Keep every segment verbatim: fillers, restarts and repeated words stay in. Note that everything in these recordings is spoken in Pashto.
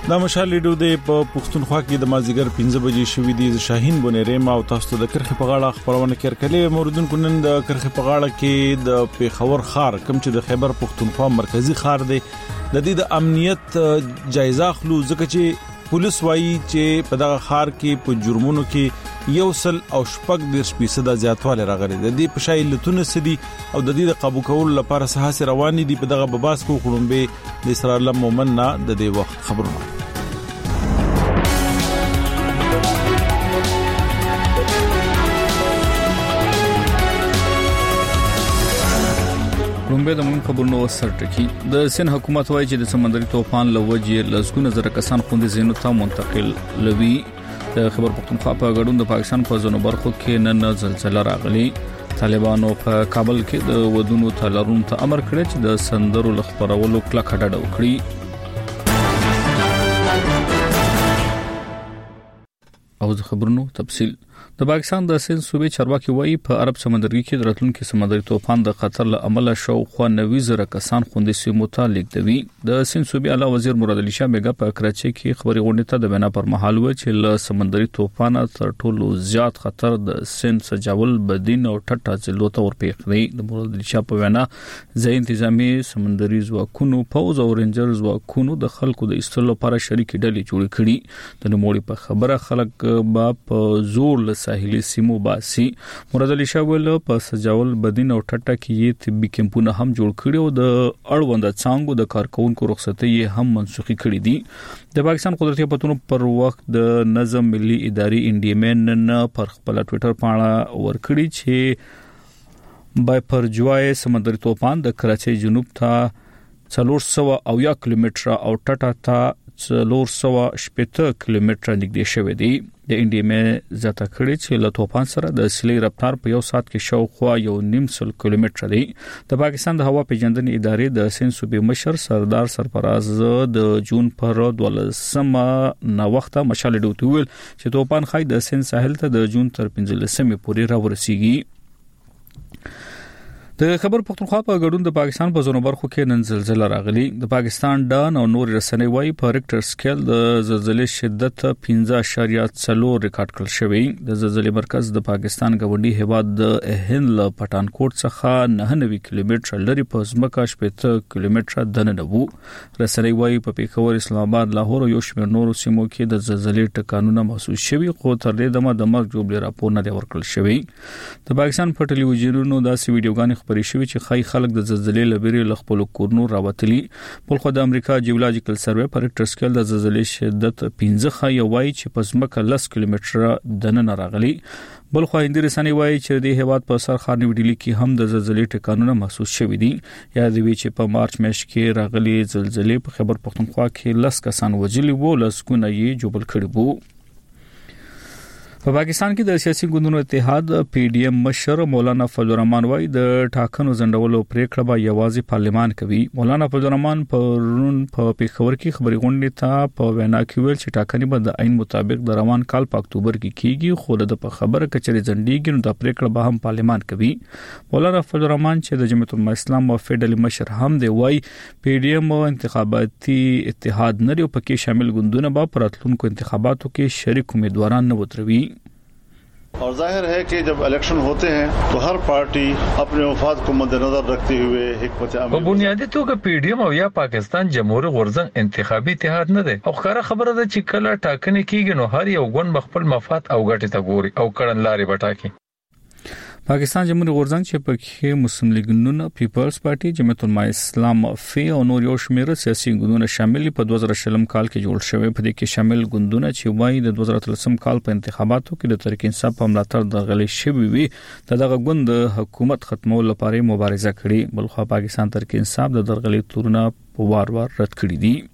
دا مشال لیډو د پښتونخوا کې د مازیګر پنځه بجې شوې دي. شاهین بونېره ما او تاسو د کرخې په غاړه خبرونه کړکلې موردونکو نن د کرخې په غاړه کې د پیښور ښار کوم چې د خیبر پښتونخوا مرکزی ښار دی د دې د امنیت جایزه خلو ځکه چې پولیس وایي چې په دغه ښار کې په جرمونو کې یو سل او شپږ دیرش فیصد زیاتوالی راغلی د دې په شای لتون سدي او د دې د قابو کولو لپاره سهاسي رواني دي په دغه بباس کو خړومبه د اسرار الله مومن نه د دې وخت خبرونه. رومبه د مون خبرونو سرټکی د سن حکومت وایي چې د سمندري طوفان لوجې لزګونه زره کسان خوندې زینو ته منتقل لوي. د خبر پښتونخوا په غړون د پاکستان په ځینو برخو کې نن زلزلہ راغلی. طالبانو په کابل کې د ودونو تلرون ته امر کړی چې د سندرو لخبرولو کلک هډه وکړي. او د خبرونو تفصیل د پاکستان د سند صوبې چارواکي وایي په عرب سمندرګي کې د راتلونکو سمندري طوفان د خطر له امله شاوخوا نوي زره کسان خوندې سیمو ته لیږدوي. د سند صوبې اعلی وزیر مراد علي شاه بیګا په کراچۍ کې خبري غونډه ته د بنا پر مهال و چې له سمندري طوفان تر ټولو زیات خطر د سند سجاول بدین او ټټا ضلعو ته ورپېښ دی. د مراد علي شاه په وینا ځای انتظامی سمندري ځواکونو پوز او رینجر ځواکونو د خلکو د استلو لپاره شریک ډلې جوړ کړي. د نوموړي په خبره خلک با په زور ساحلي سیمو باسي. مراد علي شاه ول په سجاول بدین او ټټا کې طبي کمپونه هم جوړ کړي او د اړوند څنګه د کارکونکو رخصتي هم منسوخي کړي دي. د پاکستان قدرتي پتون پر وخت د نظم ملي اداري انډیمن نه پر خپل ټوئیټر باندې ورکړي چې بای پرجوای سمندري طوفان د کراچۍ جنوب ته څلور سوه او یک کیلومتره او ټټا ته څلور سوه شپږ کیلومتره نږدې شوی دی. د انډیمې زیاته کړي چې له طوفان سره د سیلۍ رفتار په یو ساعت کې شاوخوا یو نیم سل کیلومتره دی. د پاکستان د هوا پیژندنې ادارې د سند صوبې مشر سردار سرفراز د جون پر دولسمه نو وخت مشال ډوټ ویل چې طوفان خای د سند ساحل ته د جون تر پنځلسمې پورې راورسیږي. د خبر پښتونخوا په غړون د پاکستان په ځینو برخو کې نن زلزلہ راغلی. د پاکستان ډان او نور رسنۍ وایي په ریکټر سکیل د زلزلې شدت پنځه اعشاریه څلور ریکارډ کړل شوی. د زلزلې مرکز د پاکستان ګاونډي هیواد د هند له پټانکوټ څخه نه نوي کیلومتره لري په ځمکه شپږ کیلومتره دننه وو. رسنۍ وایي په پیښور، اسلام آباد، لاهور او یو شمېر نورو سیمو کې د زلزلې ټکانونه محسوس شوي خو تر دې دمه د مرګ جوړ راپور نه ورکړل شوی. د پاکستان په ټلویزیونونو داسې ویډیوګانې خبرې شوې چې خای خلک د زلزلې لبري لخپل کورنو راوتلي. بل خو د امریکا جیولوجیکل سروې پر ریکټر سکیل د زلزلې شدت پنځه خای وایي چې په ځمکه لس کیلومتره دننه راغلي. بل خو هندي رسنۍ وایي چې د هیواد په سر خار نیوډیلی کې هم د زلزلې ټکانونه محسوس شوي دي. یاد وی چې په مارچ میاشت کې راغلي زلزلې په خبر پښتونخوا کې لس کسان وژلي وو، لسګونه یې جوړ کړي وو. په پاکستان کې د سیاسي ګوندونو اتحاد پی ډی ایم مشر مولانا فضل الرحمن وایي د ټاکنو ځنډولو پریکړه به یوازې پارلمان کوي. مولانا فضل الرحمن پرون په پیښور کې خبري غونډې ته په وینا کې ویل چې ټاکنې به د عین مطابق د روان کال په اکتوبر کې کیږي خو د په خبره کچري ځنډيږي نو د پریکړه به هم پارلمان کوي. مولانا فضل الرحمن چې د جمعیت الاسلام او فیډرل مشر هم دی وایي پی ډی ایم انتخاباتي اتحاد نه لري او پکې شامل ګوندونه به په راتلونکو انتخاباتو کې شریک امیدواران نه وتروي. और जाहिर है कि जब इलेक्शन होते हैं तो हर पार्टी अपने मफाद को मद्देनजर रखते हुए हिकमत अमली په بنیادی توګه پی ډی ایم او یا پاکستان جمهوریت غورځنګ انتخابي اتحاد نه دی او ښکاره خبره ده چې کله ټاکنې کیږي نو هر یو ګوند خپل مفاد او ګټې ته ګوري او کړنلارې بټاکي. پاکستان جمهوریت غورځنګ چې پکې مسلم لیگ نون، پیپلز پارټي، جمعیت الاسلام فی او نور یو شمېر سیاسي ګوندونه شامل په دوه زره شلم کال کې جوړ شوی. په دې کې شامل ګوندونه چې وایي د دوه زره اتلسم کال په انتخاباتو کې د تحریک انصاف په ملاتړ د غلي شوی وي دغه ګوند حکومت ختمولو لپاره مبارزه کړې. بلخو پاکستان تحریک انصاف د درغلي تورونه په وار وار رد کړی دي.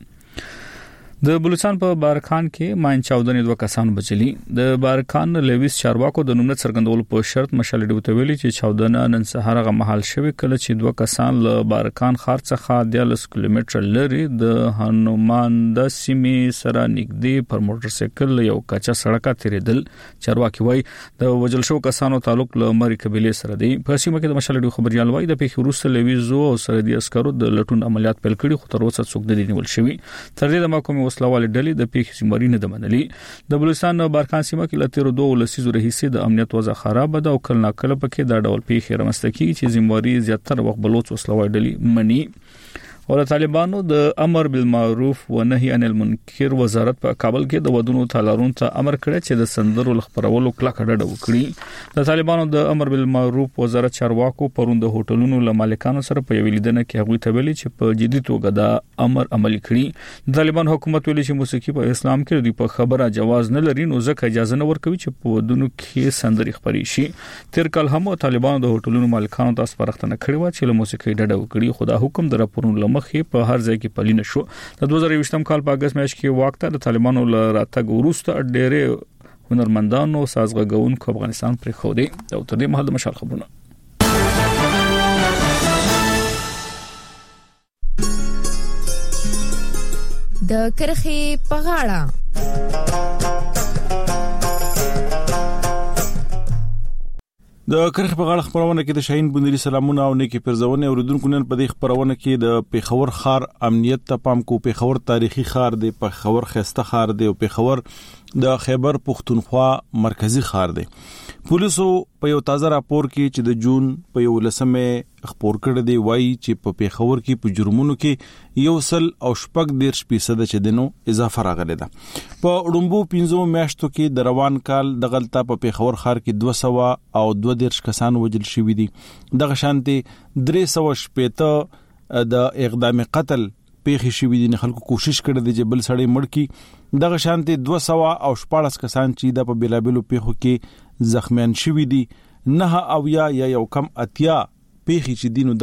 د بلوچستان په بارکان کې ماین چاودنې دوه کسان بچلي. د بارکان لویس چارواکو د نوملت څرګندولو په شرط مشال ډوټ ویلي چې چاودنه نن سهار غو محل شوی کله چې دوه کسان له بارکان ښار څخه دیارلس کیلومتره لري د هنومان د سیمې سره نږدې پر موټر سایکل یو کچا سړک تیریدل. چارواکي وایي د وجل شو کسانو تعلق له مری قبيله سره دی. په سیمه کې د مشال ډوټ خبريال وایي د پیښې وروسته لویزو او سرحدي عسکرو د لټون عملیات پیل کړي خو تر اوسه څوک د نیول شوی. تر دې د محکمې وسلوال ډلې د پیښې ذمہواری نه منلي. د بلوچستان بارکان سیمه کې لته دوه لسیزو رئیسې د امنیت وضع خراب ده او کله ناکله پکې دا ډول پیښې رامنځته کیږي چې ذمہواری زیاتره وخت بلوچ وسلوال ډلې مني. او د طالبانو د امر بالمعروف و نهي عن المنکر وزارت په کابل کې د ودونو تالارون ته امر کړی چې د سندرو لخبرولو کلک ډډه وکړي. د طالبانو د امر بالمعروف وزارت چارواکو پروند د هوټلونو له مالکانو سره په یوه لیدنه کې هغوی ته ویلي چې په جدي توګه د امر عملي کړي. د طالبان حکومت ویلي چې موسیقي په اسلام کې د په خبره جواز نه لري، نو ځکه اجازه نه ورکوي چې په ودونو کې سندري خبري شي. تیر کال هم طالبانو د هوټلونو مالکانو ته سپارښتنه کړې و چې له موسیقي ډډه وکړي، خو دا حکم د راپورونو لمخې په هر ځای کې پلی نه شو. د دوه زره یوولسم کال په اگست میاشت کې وخت د طالبانو له راتګ وروسته ډېرې هنرمندانو سازغږونکو افغانستان پرې خو دی. او تر دې مهال د مشال خبرونه د کرخي په غاړه. د کرخ په غاړه خبرونه کې د شاهین بندري سلامونه او نیکی پرزونه اوریدونکو نن په دې خبرونه کې د پیښور خار امنیت ته پام کو. پیښور تاریخي خار دی، پیښور خسته خار دی او پیښور د خیبر پختونخوا مرکزی خار دی. پولیسو په یو تازه راپور کې چې د جون په یو لسمه خبر کړی دی وایي چې په پیښور کې په جرمونو کې یو سل او شپږ دیرش فیصد چې دنو اضافه راغلی ده. په وړومبو پنځو میاشتو کې د روان کال د غلطه په پیښور خار کې دوه سوه او دوه دیرش کسان وژل شوي دي. دغه شانتي درې سوه شپېته د اقدام قتل پیښې شوي دي. خلکو کوشش کړی دی چې بل سړی مړ کړي. دغه شانتي دوه سوه او شپاړس کسان چې د په بلابلو پیښو کې زخمیان شوي دي. نه او یا یا یو کم اتیا پیښې چې دینو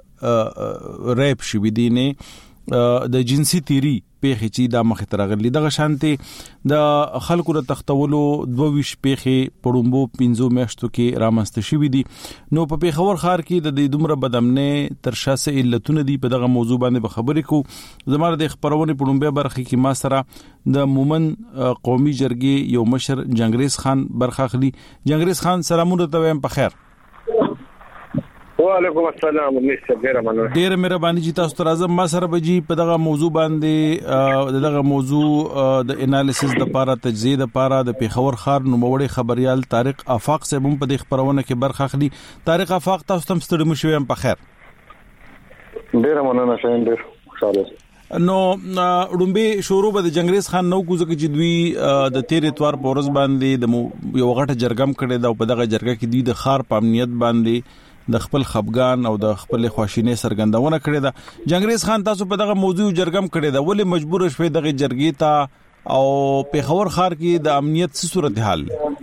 د ریپ شوي دي، نه د جنسي تیری پیښې چې د مخه ترغلي. دغه شانتي د خلکو ر تختولو دوه ویش پیښې پړومبو پنځو میاشتو کې رامنځته شوي دي. نو په پیښور خار کې د دې دومره بدامنه تر شاسه علتونه دي. په دغه موضوع باندې به خبرې کو. زموږ د خبرونه پړومبه برخه کې ما سره د مومن قومي جرګې یو مشر جنگریز خان برخه خلی. جنگریز خان سلامونه ته وایم په خیر. وعلیکم السلام. ډیره مننه. ډیره مهرباني چې تاسو ته راځم. ما سره بجې په دغه موضوع باندې دغه موضوع د انالیسس د لپاره تجزیه د لپاره د پیښور خار نوموړی خبريال طارق افاق صاحب هم په دې خبرونه کې برخه اخلي. طارق افاق تاسو تم ستړي مو شوم په خیر. ډیره مننه شاین. ډیر خوشاله. نو وړومبه شروع به د جنگریز خان نو کوزه کې چې دوی د تیر اتوار پورز باندې د یو غټه جرګم کړي دا په دغه جرګه کې دوی د خار په امنیت باندې د خپل خپګان او د خپل خواشینې سرګندونه کړې ده. جنگریز خان تاسو په دغه موضوع جرګم کړی دا ولې مجبور شوي دغه جرګې ته او پیښور خار کې د امنیت څه صورتحال؟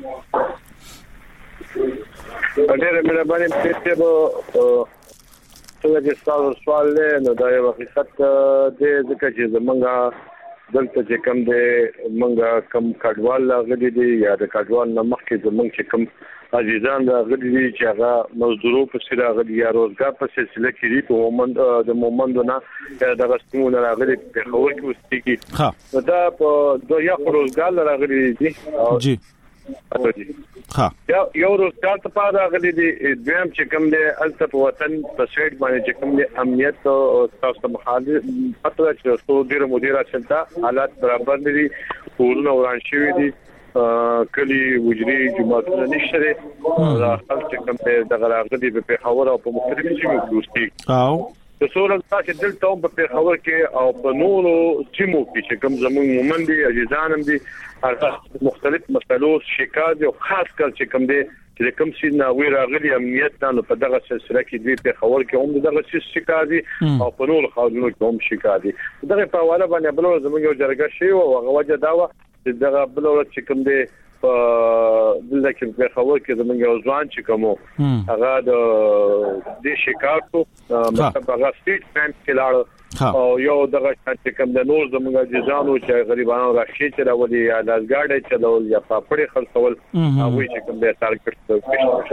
ډېر مهرباني پېټه به څنګه چې تاسو سوال له دا یو حقیقت دې ځکه چې زمونږه دلته چې کوم دې مونږه کم کډوال غړي دي یا د کډوال نه مخکې زمونږ چې کوم عزیزان غړي دي چې هغه مزدورو په سره غړي یا روزګار په سلسله کې دي په مومند د مومندونه د غستمون راغلي په خور کې وستېږي. ها دا په دوه یا روزګار راغلي دي. جی ها یو روزګار ته پاره راغلي دي. دویم چې کوم دي الته په وطن په سیټ باندې چې کوم دي امنیت او تاسو مخالف پته چې څو ډیر مدیره چلتا حالات برابر دي. کورونه وران شوي دي، کلی وجري جماعتونه نشته. دا خلک کوم د غراغدي په پیښور او په مختلفو سیمو کې اوسېږي. او د څورل تاسو دلته په پیښور کې او په نورو سیمو کې چې کوم زموږ مومن دي عزیزان هم دي هغه مختلف مسلو شکایت او خاص کر چې کوم دي چې کوم سي نه وی راغلي امنیت نه په دغه سلسله کې دوی په خبر کې هم دغه څه شکایت دي او په نور خاورونو کې هم شکایت دي. دغه په حواله باندې بل زموږ یو جرګه شي او هغه وجه دا و چې دغه بل چې کوم دي په دلته کې په خبر کې زموږ یو ځوان چې کوم هغه د دې شکایتو مطلب هغه سټیټ بانک کې لاړ او یو دغه چې کوم د نور زموږ عزیزانو چې غریبانو راشي چې راولي یا لازګاډي چلول یا پاپړې خرڅول هغه چې کوم د ټارګټ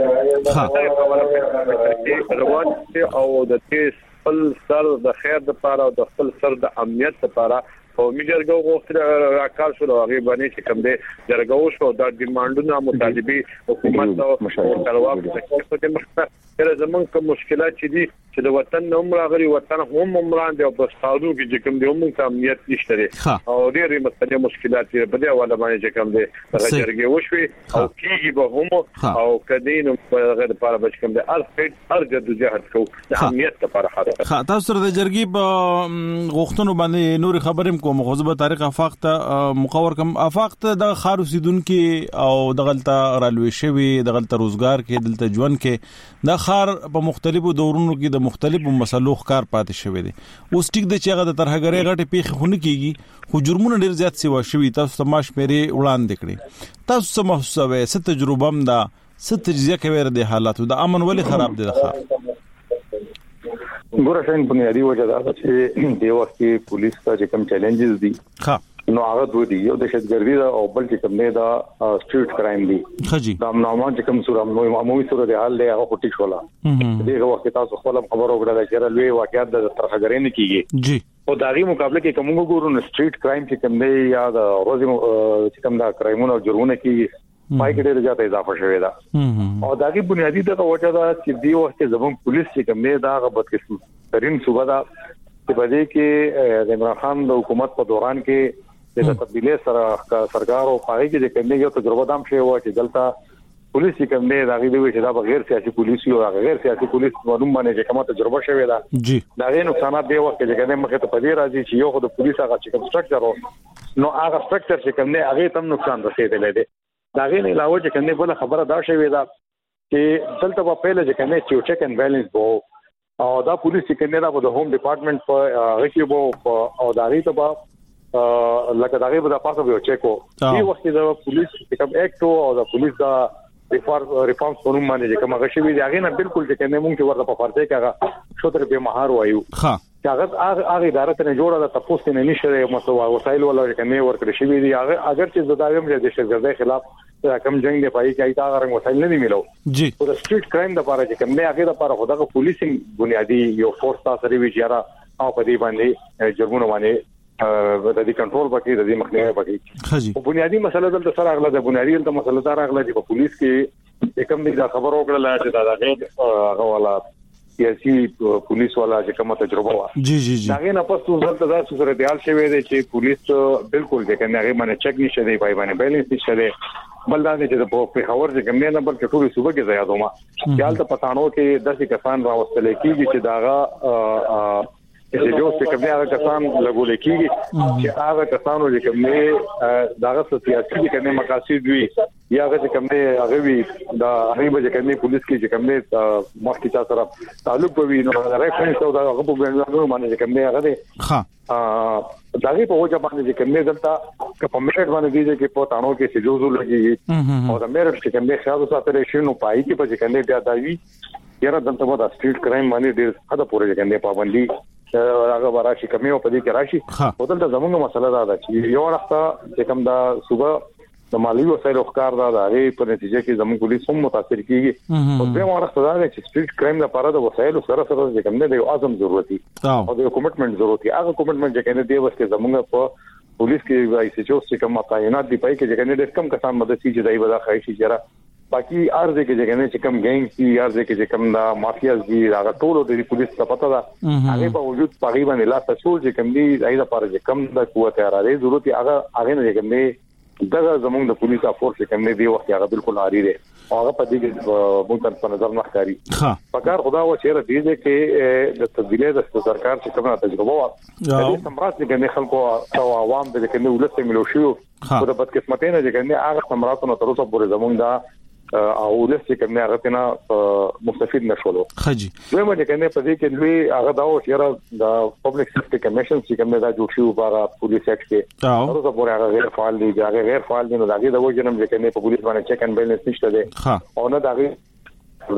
څخه روان او د دې خپل سر د خیر لپاره او د خپل سر د امنیت لپاره او میجرګو غوښتل راکار شو هغه باندې چې کوم دې جرګو شو د ډیماندونو مطالبه حکومت او مشاورت کارواک څخه د کله زمونږ کوم مشکلات چې دي چې د وطن نوم راغلي وطن هم عمران دی او په ستاسو کې چې کوم دی هم امنیت نشته او ډېرې مسلې مشکلات په دې حواله باندې چې کوم دی راځي وشوي او کیږي به هم او کدين په غیر لپاره بچ کوم دی ارفټ ارجه د جهاد کو د امنیت لپاره حاضر خا تاسو سره د جرګي په غوښتنو باندې نور خبرم کوم خوځبه تاریخ افاق ته مقور کوم افاق ته د خار اوسیدونکو او د غلطه رالوي شوی د غلطه روزګار کې دلته ژوند کې د خار په مختلفو دورونو کې د مختلفو مسلو ښکار پاتې شوی دي اوس ټیک د چېغه د ترهګرۍ غټه پیخ خونه کیږي خو جرمونه ډیر زیات سیوا شوی تاسو تماش مېری وړاندې کړی تاسو څه محسوسوي ست تجربه هم دا ست تجزیه کوي د حالاتو د امن ولې خراب دي د خار ګوره شین بنیادی وجه دا چې د وخت کې پولیس ته چې کوم چیلنجز دي ها نو هغه دوی دی یو د شتګردي دا او بل چې کوم نه دا سټریټ کرایم دی خجی دا نومان چې کوم صورت نو عمومي صورت حال له هغه پټی شولا دغه وخت تاسو خپل خبرو وکړه چې لوی واقعیت د ترهګرۍ نه کیږي جی او داغي مقابله کې کوم ګورو نو سټریټ کرایم چې کوم نه یا د روزي چې کوم دا کرایمونه او جرمونه کیږي پای کې ډېر زیات اضافه شوی دا او داغي بنیادی د وجه دا چې دی وخت زمون پولیس چې کوم نه دا غبط قسم ترين صوبه دا چې بده کې د عمران خان د حکومت په دوران کې د تبدیلی سره سرکار او پای کې د کومې یو تجربه دام شوی و چې دلته پولیس کوم نه راغلی وي چې دا بغیر سیاسي پولیس یو غیر سیاسي پولیس معلوم باندې چې کومه تجربه شوی دا جی دا غي نقصانات دی وخت چې کومه مخه ته پدې راځي چې یو خو د پولیس هغه چې کوم سټرکچر نو هغه سټرکچر چې کوم نه هغه تم نقصان رسیدلی دی دا غي نه علاوه چې کومه بل خبره دا شوی دا چې دلته په پیله چې کومه چې چیک ان بیلنس وو او دا پولیس چې کومه دا د هوم ډپارټمنټ په هغه وو او دا غي ته لکه دا غي په تاسو به چیک وو دی وخت د پولیس کوم اکټ او د پولیس دا ریفارمز په نوم باندې کوم غشي وی هغه نه بالکل چې کومه مونږ ورته په فرض کې هغه شوتر به مهار وایو ها هغه هغه اداره ته جوړه د تاسو نه نشي مسوا وسایل ولا کومه ورکړي شي وی هغه اگر چې زدایم د شګردې خلاف کم جنگ دی پای کې ایت هغه رنګ وسایل نه ملو جی او د سټریټ کرایم د لپاره چې کومه هغه د لپاره خدای پولیسینګ بنیادی یو فورس تاسو لري چې را او په دې باندې جرمونه باندې د دې کنټرول پکې د دې مخنیوي پکې خجی او بنیادی مسله دلته سره اغله د بنیادی د مسله دار اغله چې په پولیس کې کوم دي خبر وکړه چې دا غیر هغه والا سیاسي پولیس والا چې کومه تجربه و جی جی جی دا نه پس څه دا څه دیال شوی دی چې پولیس بالکل د کنه هغه باندې چک نشي دی پای باندې بیلنس نشي دی بل دا چې په خبر چې کوم نه بلکې ټول صوبه کې زیاتوما خیال ته پټانو کې داسې کسان راوستل کېږي چې داغه چې جو څه کومه هغه کسان لګول کېږي چې هغه کسانو چې کومه داغه سیاسي کومه مقاصد وي یا هغه چې کومه هغه وي دا هغه به کومه پولیس کې چې کومه مخکې چا سره تعلق وي نو ریفرنس او دا هغه په باندې باندې کومه هغه دی ها ا داغه په وجه باندې چې کومه دلته په میټ باندې دي چې په تانو کې سجوزو لګي او دا مېرټ چې کومه خیال ساتل شي نو پای کې په کومه بیا دا وی یاره دلته مو دا سټریټ کرایم باندې ډېر حدا پورې کومه پابندي هغه وراشي کمی او په دې کې راشي او دلته زموږه مسله دا ده چې یو وخت چې کوم دا صبح د مالی وسایلو ښکار دا د په نتیجه کې زموږ پولیس هم متاثر کیږي او به وخت دا چې سټریټ کرایم لپاره د وسایلو سره سره چې کوم نه د اعظم ضرورت دي او د کمټمنټ ضرورت دي هغه کمټمنټ چې کنه دی وسته زموږ په پولیس کې وایي چې چې کوم تعینات دی پای کې چې کنه د کم کسان مدد شي چې دای ودا خایشي چې باقي ارزه کې چې کنه چې کم ګینګ دي ارزه کې چې کم دا مافیاز دي هغه ټول د پولیس ته پته ده هغه په وجود تقریبا لا تاسو چې کم دي دای لپاره چې کم د قوت اراده ضرورت هغه هغه نه کوم دي دغه زموږ د پولیس افورس چې کم دی وخت هغه بالکل عاری دي هغه په دې کې مونږ په نظر نه ښکاري ها پکار خدا و چې را دي چې د تبدیلی د سرکار چې کومه تجربه و د سمرات کې خلکو او عوام د کې ولست ملو شو او د بدقسمتۍ نه چې هغه سمراتونو تر اوسه پورې زموږ دا او ولست کوم نه غتنه مستفید نشولو خجی زموږ د کنه په دې کې لوی هغه دا و چې د پبلک سیفټي کمیشن چې کوم دا جوړ شو بارا پولیس اکټ کې تر اوسه پورې هغه غیر فعال دي هغه غیر فعال دي نو دغه د وجنم چې کنه په پولیس باندې چک ان بیلنس نشته دي او نه دغه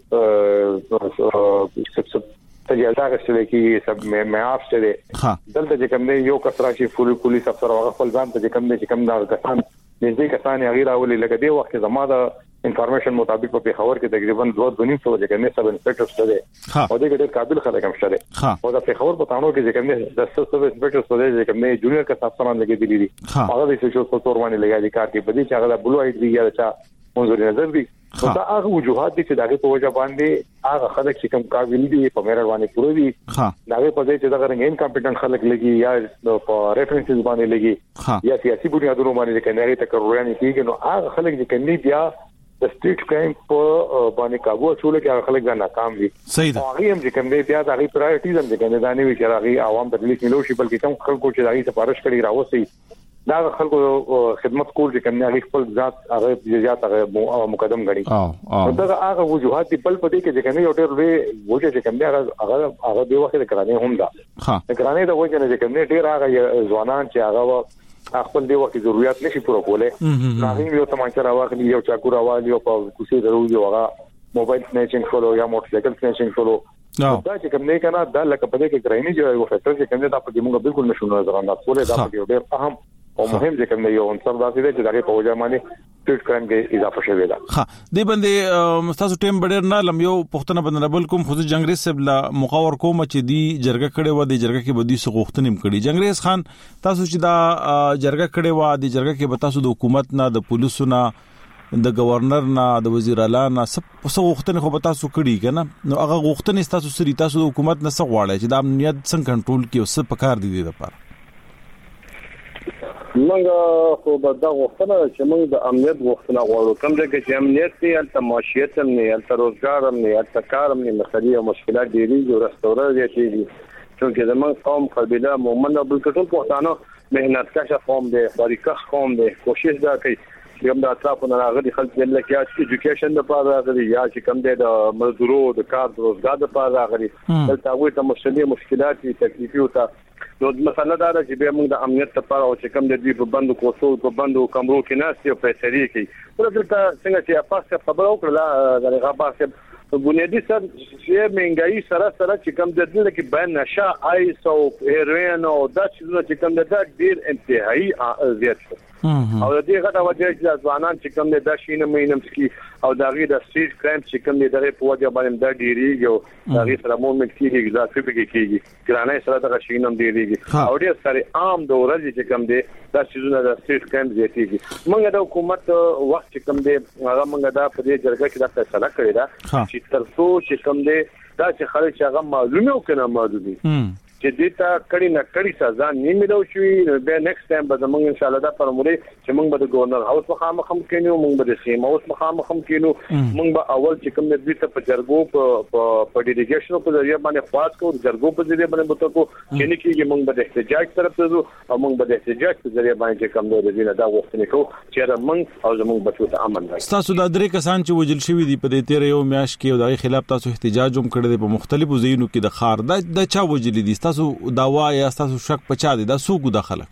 دغه تجارت غشل کې سب مې معاف شه دي دلته چې کوم نه یو کس راشي فول پولیس افسر هغه خپل ځان ته چې کوم نه چې کوم دا کسان نږدې کسان غیر اولي لکه دی وخت زما د انفارمیشن مطابق په خبر کې تقریبا دوه دنیم سو چې کنه سب انسپکټر شته او دغه ډېر قابل خلک هم شته او دا په خبر پټانو کې چې کنه د سب انسپکټر شته چې کنه جونیئر کا افسران لګي دي هغه د سوشل سپورټ باندې لګي کار کې بدی چې هغه بلو اید دی یا چې منظور نظر دی دا هغه وجوهات دي چې دغه په وجه باندې هغه خلک چې کوم قابل دي په مېرړ باندې پوره دي دا په دې چې دا غره انکمپټنټ خلک لګي یا په ریفرنسز باندې لګي یا سیاسي بنیادونو باندې کې نه تکرورانه کیږي نو هغه خلک چې کني بیا د سټریټ کرایم په باندې کابو چول کې هغه خلک دا ناکام دي صحیح ده هغه هم چې کوم دی بیا د هغه پرایورټیز هم چې کنه دا نه وی چې هغه عوام ته لیک ملو شي بلکې کوم خلکو چې هغه سفارش کړي راوځي دا خلکو خدمت کول چې کوم هغه خپل ذات هغه ځات هغه مقدم غړي او دا هغه وجوهات په بل پدې کې چې کنه یو ډېر وی وجه چې کوم هغه هغه به وخت کرانه هم دا ها کرانه دا وجه نه چې کوم ډېر هغه ځوانان چې هغه خپل دی وخت ضرورت نشي پوره کوله هغه یو تمانچه راوخلی یو چاکو راوالي او په کوڅې درو یو هغه موبایل سنیچینګ فولو یا موټر سایکل سنیچینګ فولو دا چې کوم نه کنه دا لکه په دې کې کرایمي جو یو فکر چې کوم دا په دې موږ بالکل نشو نظر انداز کوله دا په ډېر اهم او مهم چې کوم یو عنصر دا دی چې دا په وجه باندې سټریټ کرایم کې اضافه شوی دا ها دې باندې مستاسو ټیم بډیر نه لم یو پښتنه بندربل کوم خو جنگریز صاحب لا مقاور کوم چې دی جرګه کړي و دی جرګه کې بدی سغوختنیم کړي جنگریز خان تاسو چې دا جرګه کړي و دی جرګه کې به تاسو د حکومت نه د پولیسو نه د گورنر نه د وزیر اعلی نه سب سغوختنه خو به تاسو کړي کنه نو هغه غوښتنه تاسو سری تاسو د حکومت نه سغواړی چې د امنیت څنګه کنټرول کړي او څه پکار دي د لپاره موږ خو به دا غوښتنه چې موږ د امنیت غوښتنه غواړو کوم ځای چې امنیت دی البته معاشیت هم نه البته روزګار هم نه البته کار هم نه مسلې او مشکلات ډېری او رستوران دي چې زموږ قوم قبيله مومن او بل ټول پښتانه مهنت کشه قوم دی باریکه قوم دی کوشش دا کوي چې هم د اطرافو نه راغلي خلک د لکه ایجوکیشن لپاره راغلي یا چې کوم دی د مزدورو د کار د روزګار لپاره راغلي دلته هغوی ته مشکلې مشکلات تکلیفي او ته نو مسله دا ده چې به موږ د امنیت لپاره او چې کوم د دې په بندو کوڅو په بندو کمرو کې ناس یو فیصله کوي ورته څنګه چې تاسو خبرو کړل د غاباسه بنیادی سر چې منګای سره سره چې کوم د دې کې بین نشه آیس او هیروین او د چې کوم د ډیر انتهایی زیات شو او د دې غټه وجه چې ځوانان چې کوم د شینه مینم سکی او د غي د سټریټ کرایم چې کوم د په وجه باندې د ډیریږي او د غي سره مومنت کیږي ځکه چې کیږي ګرانه سره د شینم ډیریږي او ډیر سره عام د ورځې چې کوم دی د شیزونه د سټریټ کرایم زیاتېږي موږ د حکومت وخت چې کوم دی هغه موږ دا په دې جرګه کې د فیصله کړی دا چې ترڅو چې کوم دی دا چې خلک هغه معلومه او کنه معلومي چې دې ته کړي نه کړي سزا نه ملو شي به نیکسټ ټایم به موږ ان شاء الله دا فرمولې چې موږ به د گورنر هاوس مخامخ هم کینو موږ به د سیم هاوس مخامخ هم کینو موږ به اول چې کوم دې ته په جرګو په په ډیلیګیشن په ذریعہ باندې خواص کوو جرګو په ذریعہ باندې بوته کو چې نه کیږي موږ به د احتجاج طرف ته ځو او موږ به د احتجاج په ذریعہ باندې کوم دې نه دا وختونه کو چې موږ او زموږ بچو ته امن راځي تاسو د درې کسان چې وجل شوی دي په دې تیر یو میاش کې او دغه خلاف تاسو احتجاج هم کړی په مختلفو ځایونو کې د خار د چا وجل دي تاسو داوا یا تاسو شک پچا دي دا سوق د خلک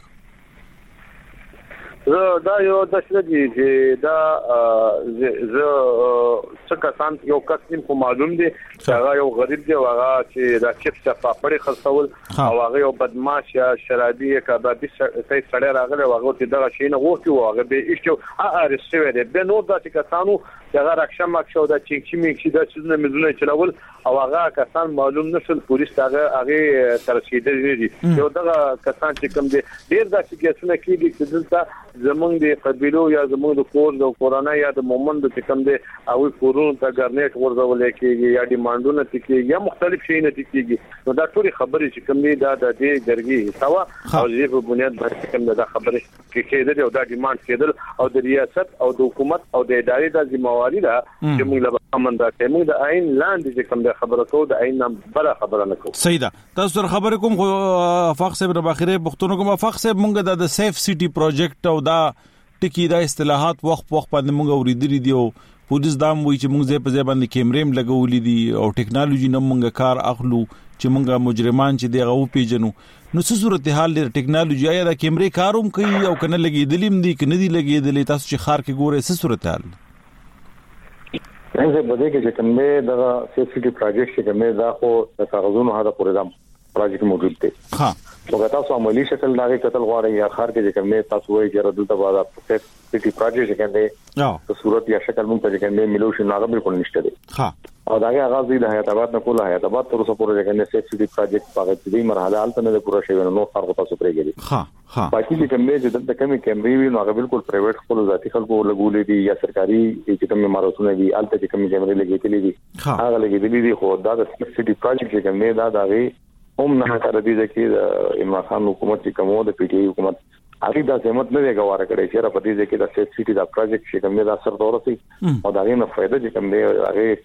زه دا یو د شردي چې دا زه څه کسان یو کس نیم معلوم دي هغه یو غریب دی هغه چې دا چپس پاپړې خرڅول او هغه یو بدمعاش یا شرابي کبابي سړی راغلی هغه چې دا شي نه غوښتي هغه به ایشو ارست شوی دی به نو دا چې کسانو هغه راکشم ماکشو دا چې چې میکشي دا چې مزونه چلول او هغه کسان معلوم نشول پولیس هغه هغه ترشیدل دي یو دا کسان چې کوم دي ډیر دا چې کیسونه کیږي چې دلته زمونږ د قبيلو یا زمونږ د کور د کورونا یا د مومند د کوم دي او کورونو ته ګرنیټ ورزول کېږي یا ډیمانډونه کېږي یا مختلف شي نه کېږي نو دا ټول خبرې چې کوم دي دا د دې جرګي سوا او دې په بنیاد باندې کوم دا خبرې کې کېدل او دا ډیماند کېدل او د ریاست او د حکومت او د ادارې د ذمہواری ده چې موږ له امن دا کوي موږ د عین لاندې چې کوم د خبره کوو د عین نه بل خبره نه کوو صحیح ده تاسو سره خبرې کوم خو افاق صاحب د باخره پښتون کوم افاق صاحب موږ د سیف سټي پروجیکټ او دا ټکی دا اصطلاحات وخت وخت باندې موږ اوریدلې دي او پولیس دا وایي چې موږ زه په ځای باندې کیمرې لګولې دي او ټیکنالوژي نه موږ کار اخلو چې موږ مجرمان چې دی غو پیژنو نو څه صورتحال د ټیکنالوژي یا د کیمرې کاروم کوي او کنه لګېدلې دي کنه دي لګېدلې تاسو چې خار کې ګوره څه صورتحال څنګه بده کې چې کومه دا سیفټي پروجیکټ چې کومه دا خو د کاغذونو هدا پروګرام پروجیکټ موجود دی ها وګورئ تاسو عملی شکل دغه قتل غواړي یا خار کې چې کومه تاسو وایي چې ردل ته بعد سیفټي پروجیکټ کې کنده نو په صورت یا شکل مونږ ته چې کومه ملوشن هغه بالکل نشته دی ها او دا هغه غازي د حیات آباد نه کوله حیات آباد تر اوسه پورې کنه سیف سټي پروجیکټ په دې مرحله حالت نه پوره شوی نو فرق تاسو پرېږي ها ها باقي چې کوم چې د کمی کیمرې وي نو هغه بالکل پرایویټ خپل ذاتي خلکو لګولې دي یا سرکاري چې کوم ماراتونه دي الته چې کوم کیمرې لګېدلې دي هغه لګېدلې دي خو دا د سیف سټي پروجیکټ چې کوم نه دا دغه هم نه کار دي چې د عمران خان حکومت چې کومه د پی ټی آی حکومت هغه د سمت نه غواړي کړي چې را پدې چې د سیف سټي دا پروجیکټ چې کوم نه دا اثر دورسي او دا غي نه فائدہ چې کوم دی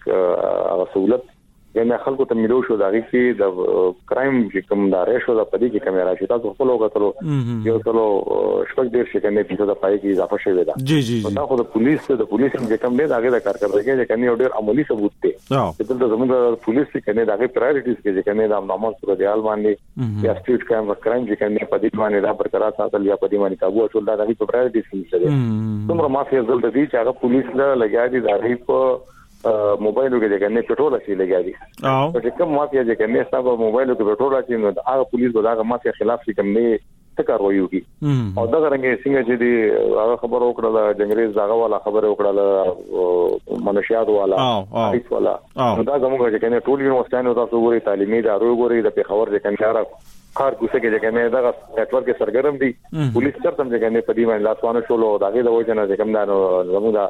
هغه سہولت یعنی خلکو ته ملو شو دا غي چې د کرایم چې کوم دا ریشو د پدې کې کیمرا شي تاسو خپل وګورئ یو څلو شپږ ډیر چې کنه په دا پای کې اضافه شوی دا جی جی دا خو د پولیس د پولیس چې کوم دی دا غي د کارکړدګي چې کنه ډیر عملی ثبوت دی چې دلته زموږ پولیس چې کنه دا غي پرایورټیز کې چې کنه د نامه صورتحال باندې یا سټریټ کرایم کرایم چې کنه په دې باندې دا برقرار ساتل یا په دې باندې قابو اچول دا غي پرایورټیز کې دي څومره مافیا زل د دې چې هغه پولیس له لګیا دي دا غي په موبایلو کې د کنه پټرول شي لګیا دي او چې کوم مافیا چې کنه ستاسو موبایلو کې پټرول شي نو هغه پولیس به دا مافیا خلاف شي کوم نه تکاروي وي او دا څنګه څنګه چې دی هغه خبر وکړه د انګريز داغه والا خبر وکړه منشيات والا هیڅ والا دا زموږ چې کنه ټول یونیورسيټانو تاسو ګوري تعلیمي ادارو ګوري د پیښور د کنجاره کار کوڅه کې چې کنه دا نتورک سرګرم دي پولیس چرته چې کنه په دې باندې لاسوانه شولو داغه د وجنه چې کوم دا زموږ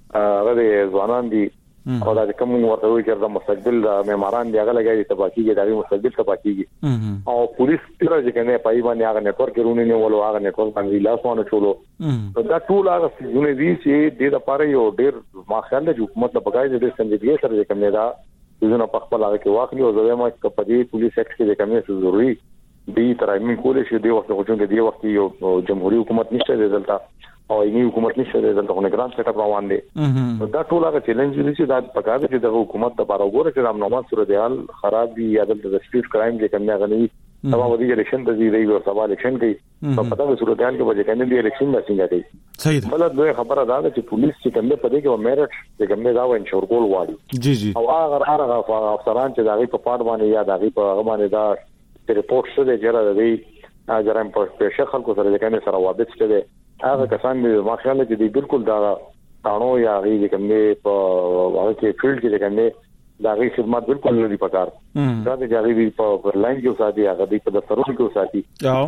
هغه ځوانان دي او دا کوم ورته وي چې د مستقبل معماران دی هغه لګایي تباکیږي دا مستقبل تباکیږي او پولیس تر چې کنه پای باندې هغه نتورک رونه نه ولو هغه نتورک باندې لاسونه چولو دا ټول هغه څه دي چې د لپاره یو ډیر ما خیال د حکومت په بګای د سنجیدګۍ سره چې کوم دا ځنه په خپل هغه کې واخلي او زما په دې پولیس اکټ کې د کومه څه ضروري دی ترامین کولې شي دی وخت غوښتل دی وخت یو جمهوریت حکومت نشته دلته او یې حکومت نشته دلته خو نه ګران سیټ اپ روان دي دا ټول هغه چیلنج دي چې دا پکاره چې د حکومت د بارو ګوره چې د نامه صورتحال خراب دي یا د سټریټ کرایم چې کومه غني دا ودی الیکشن د دې دی او سبا الیکشن کوي په پتا د صورتحال کې وجه کنه دی الیکشن د څنګه دی صحیح ده بل دوی خبره ده چې پولیس چې کومه پدې کې میرټ چې کومه دا و انشور کول واړي جی جی او هغه هغه افسران چې دغه په پاډ باندې یا دغه په هغه باندې دا ریپورت شته چې را دی اگرم په پېښه خلکو سره د کنه سره وابط شته هغه کسان د ماخیاله چې دی بالکل دا تانو یا غي د کومه په هغه کې فیلډ کې د کومه دا غي خدمات بالکل نه دی پکار دا د غي په لاین کې ساتي هغه د په دفترونو کې ساتي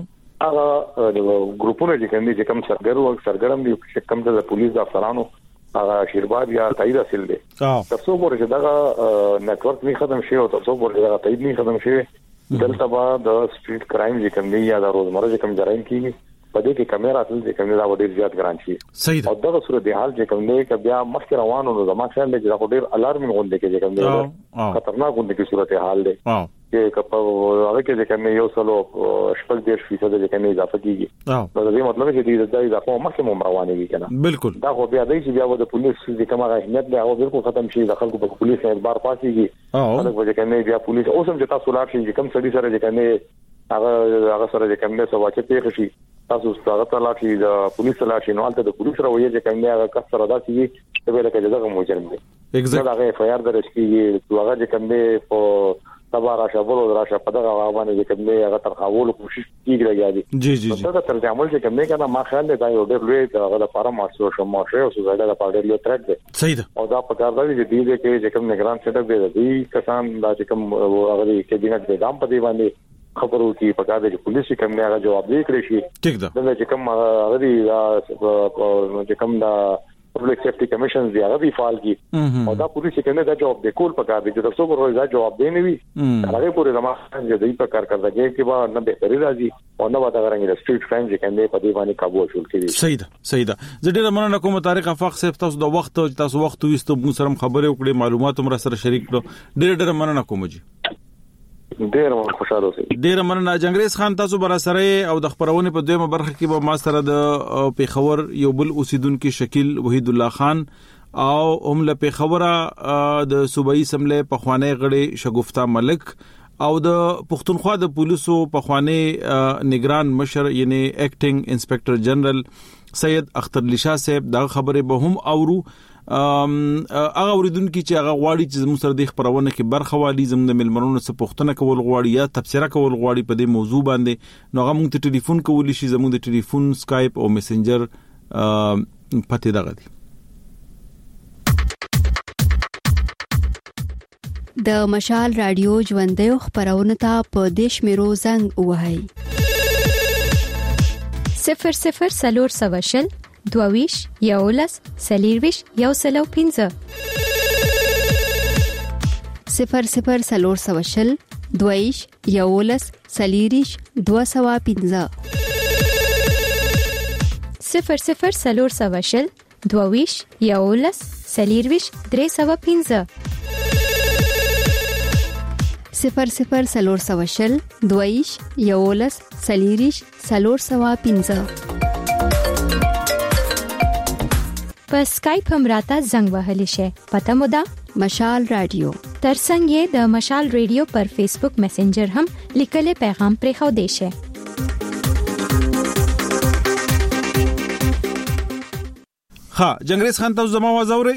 هغه ګروپونه چې کوم چې کوم سرګرو او سرګرم دي چې کوم د پولیس افسرانو هغه شیرباد یا تایید حاصل دي تاسو ګورئ چې دا نتورک نه ختم شي او تاسو ګورئ دا تایید نه ختم شي دلته با د سټریټ کرایم چې کوم دی یا د روزمره چې کوم جرایم کیږي په دې کې کیمرا تل چې کوم دا ډیر زیات ګران شي صحیح او دا صورتحال چې کوم دی ک بیا مخکې روانو نو زما خیال دی چې دا ډیر الارمینګ غونډه کې کوم دی خطرناک غونډه کې صورتحال دی چې کپا هغه کې چې کوم یو سلو شپږ ډیر فیصد چې کوم اضافه کیږي نو دا مطلب چې دې د اضافه مخکې مو روانه وي کنه بالکل دا خو بیا دی چې بیا د پولیس چې کومه اهمیت دی او بالکل ختم شي د خلکو په پولیس اعتبار پاتېږي خلک وجه کوي بیا پولیس اوس هم چې تاسو لاړ شئ چې کوم سړي سره چې کوي هغه هغه سره چې کوم څه واچې پیښ شي تاسو ستاسو ته لاټي د پولیس لاټي نو البته د پولیس راوي چې کوم هغه کس سره داسي ته ویل کې دغه مجرم دی ایگزیکټ هغه اف آی آر درشکیږي هغه چې کوم دی په تبا راشه بولو راشه په دغه باندې چې کوم دی هغه ترخاول کوشش کیږي راځي جی جی دا تر عمل چې کوم دی کنه ما خیال دی دا یو ډېر لوی هغه لپاره ماسو شو ماشه او زړه د پاره یو ترک دی صحیح ده او دا په کار دی چې دې کې چې کوم نگران سیټ اپ دی کسان دا چې کوم هغه کې دینه د دام په دی باندې خبرو کې پکاره چې پولیس کوم نه هغه جواب دی کړی شي ټیک ده دا چې کوم هغه دی چې کوم دا پبلک سیفټي کمیشن دی هغه دی فعال کی او دا پولیس کې نه دا جواب دی کول پکاره دی چې تاسو ورو دا جواب دی نه وي هغه پورې زما چې دی په کار کړی کې با نه به لري راځي او نه ودا غرانګي د سټریټ کرایم چې کنده په دې باندې قابو شول کېږي صحیح ده صحیح ده زه ډیر مننه کوم طارق افاق صاحب تاسو د وخت تاسو وخت وستو موږ سره خبرې وکړې معلومات هم سره شریک کړو ډیر ډیر مننه کوم جی ډیر خوشاله اوسئ ډیر مننه جنگریز خان تاسو بر سره او د خبرونه په دویمه برخه کې به ما سره د پیښور یو بل اوسیدونکو شکیل وحید الله خان او هم له پیښور د صوبایي سملې په خوانې غړي شګفتا ملک او د پښتونخوا د پولیسو په خوانې نگران مشر یعنی ایکټینګ انسپکټر جنرال سید اختر علی شاه صاحب دا خبره به هم اورو ام هغه اوریدونکو چې هغه غواړي چې زموږ سره د خبرونه کې برخه والی زموږ د ملمنونو څخه پوښتنه کول غواړي یا تبصره کول غواړي په دې موضوع باندې نو هغه موږ ته ټلیفون کولی شي زموږ د ټلیفون سکایپ او میسنجر پته دغه دي د مشال رادیو ژوندۍ خبرونه ته په دیش میرو زنګ وهاي صفر صفر سلور سواشل دوویش یولس سلیرویش یو سلو پینزه صفر صفر سلور سواشل دوویش یولس سلیریش دو سوا پینزه صفر صفر سلور سواشل دوویش یولس سلیرویش درې سوا پینزه صفر صفر سلور سواشل دویش یولس سلیریش سلور سوا پینزه په اسکایپ هم راته زنګ وهلی شي پته مو ده مشال رادیو ترڅنګ یې د مشال رادیو پر فیسبوک میسنجر هم لیکلي پیغام پرې خو دی شي ها جنگریز خان ته زما आवाज اوري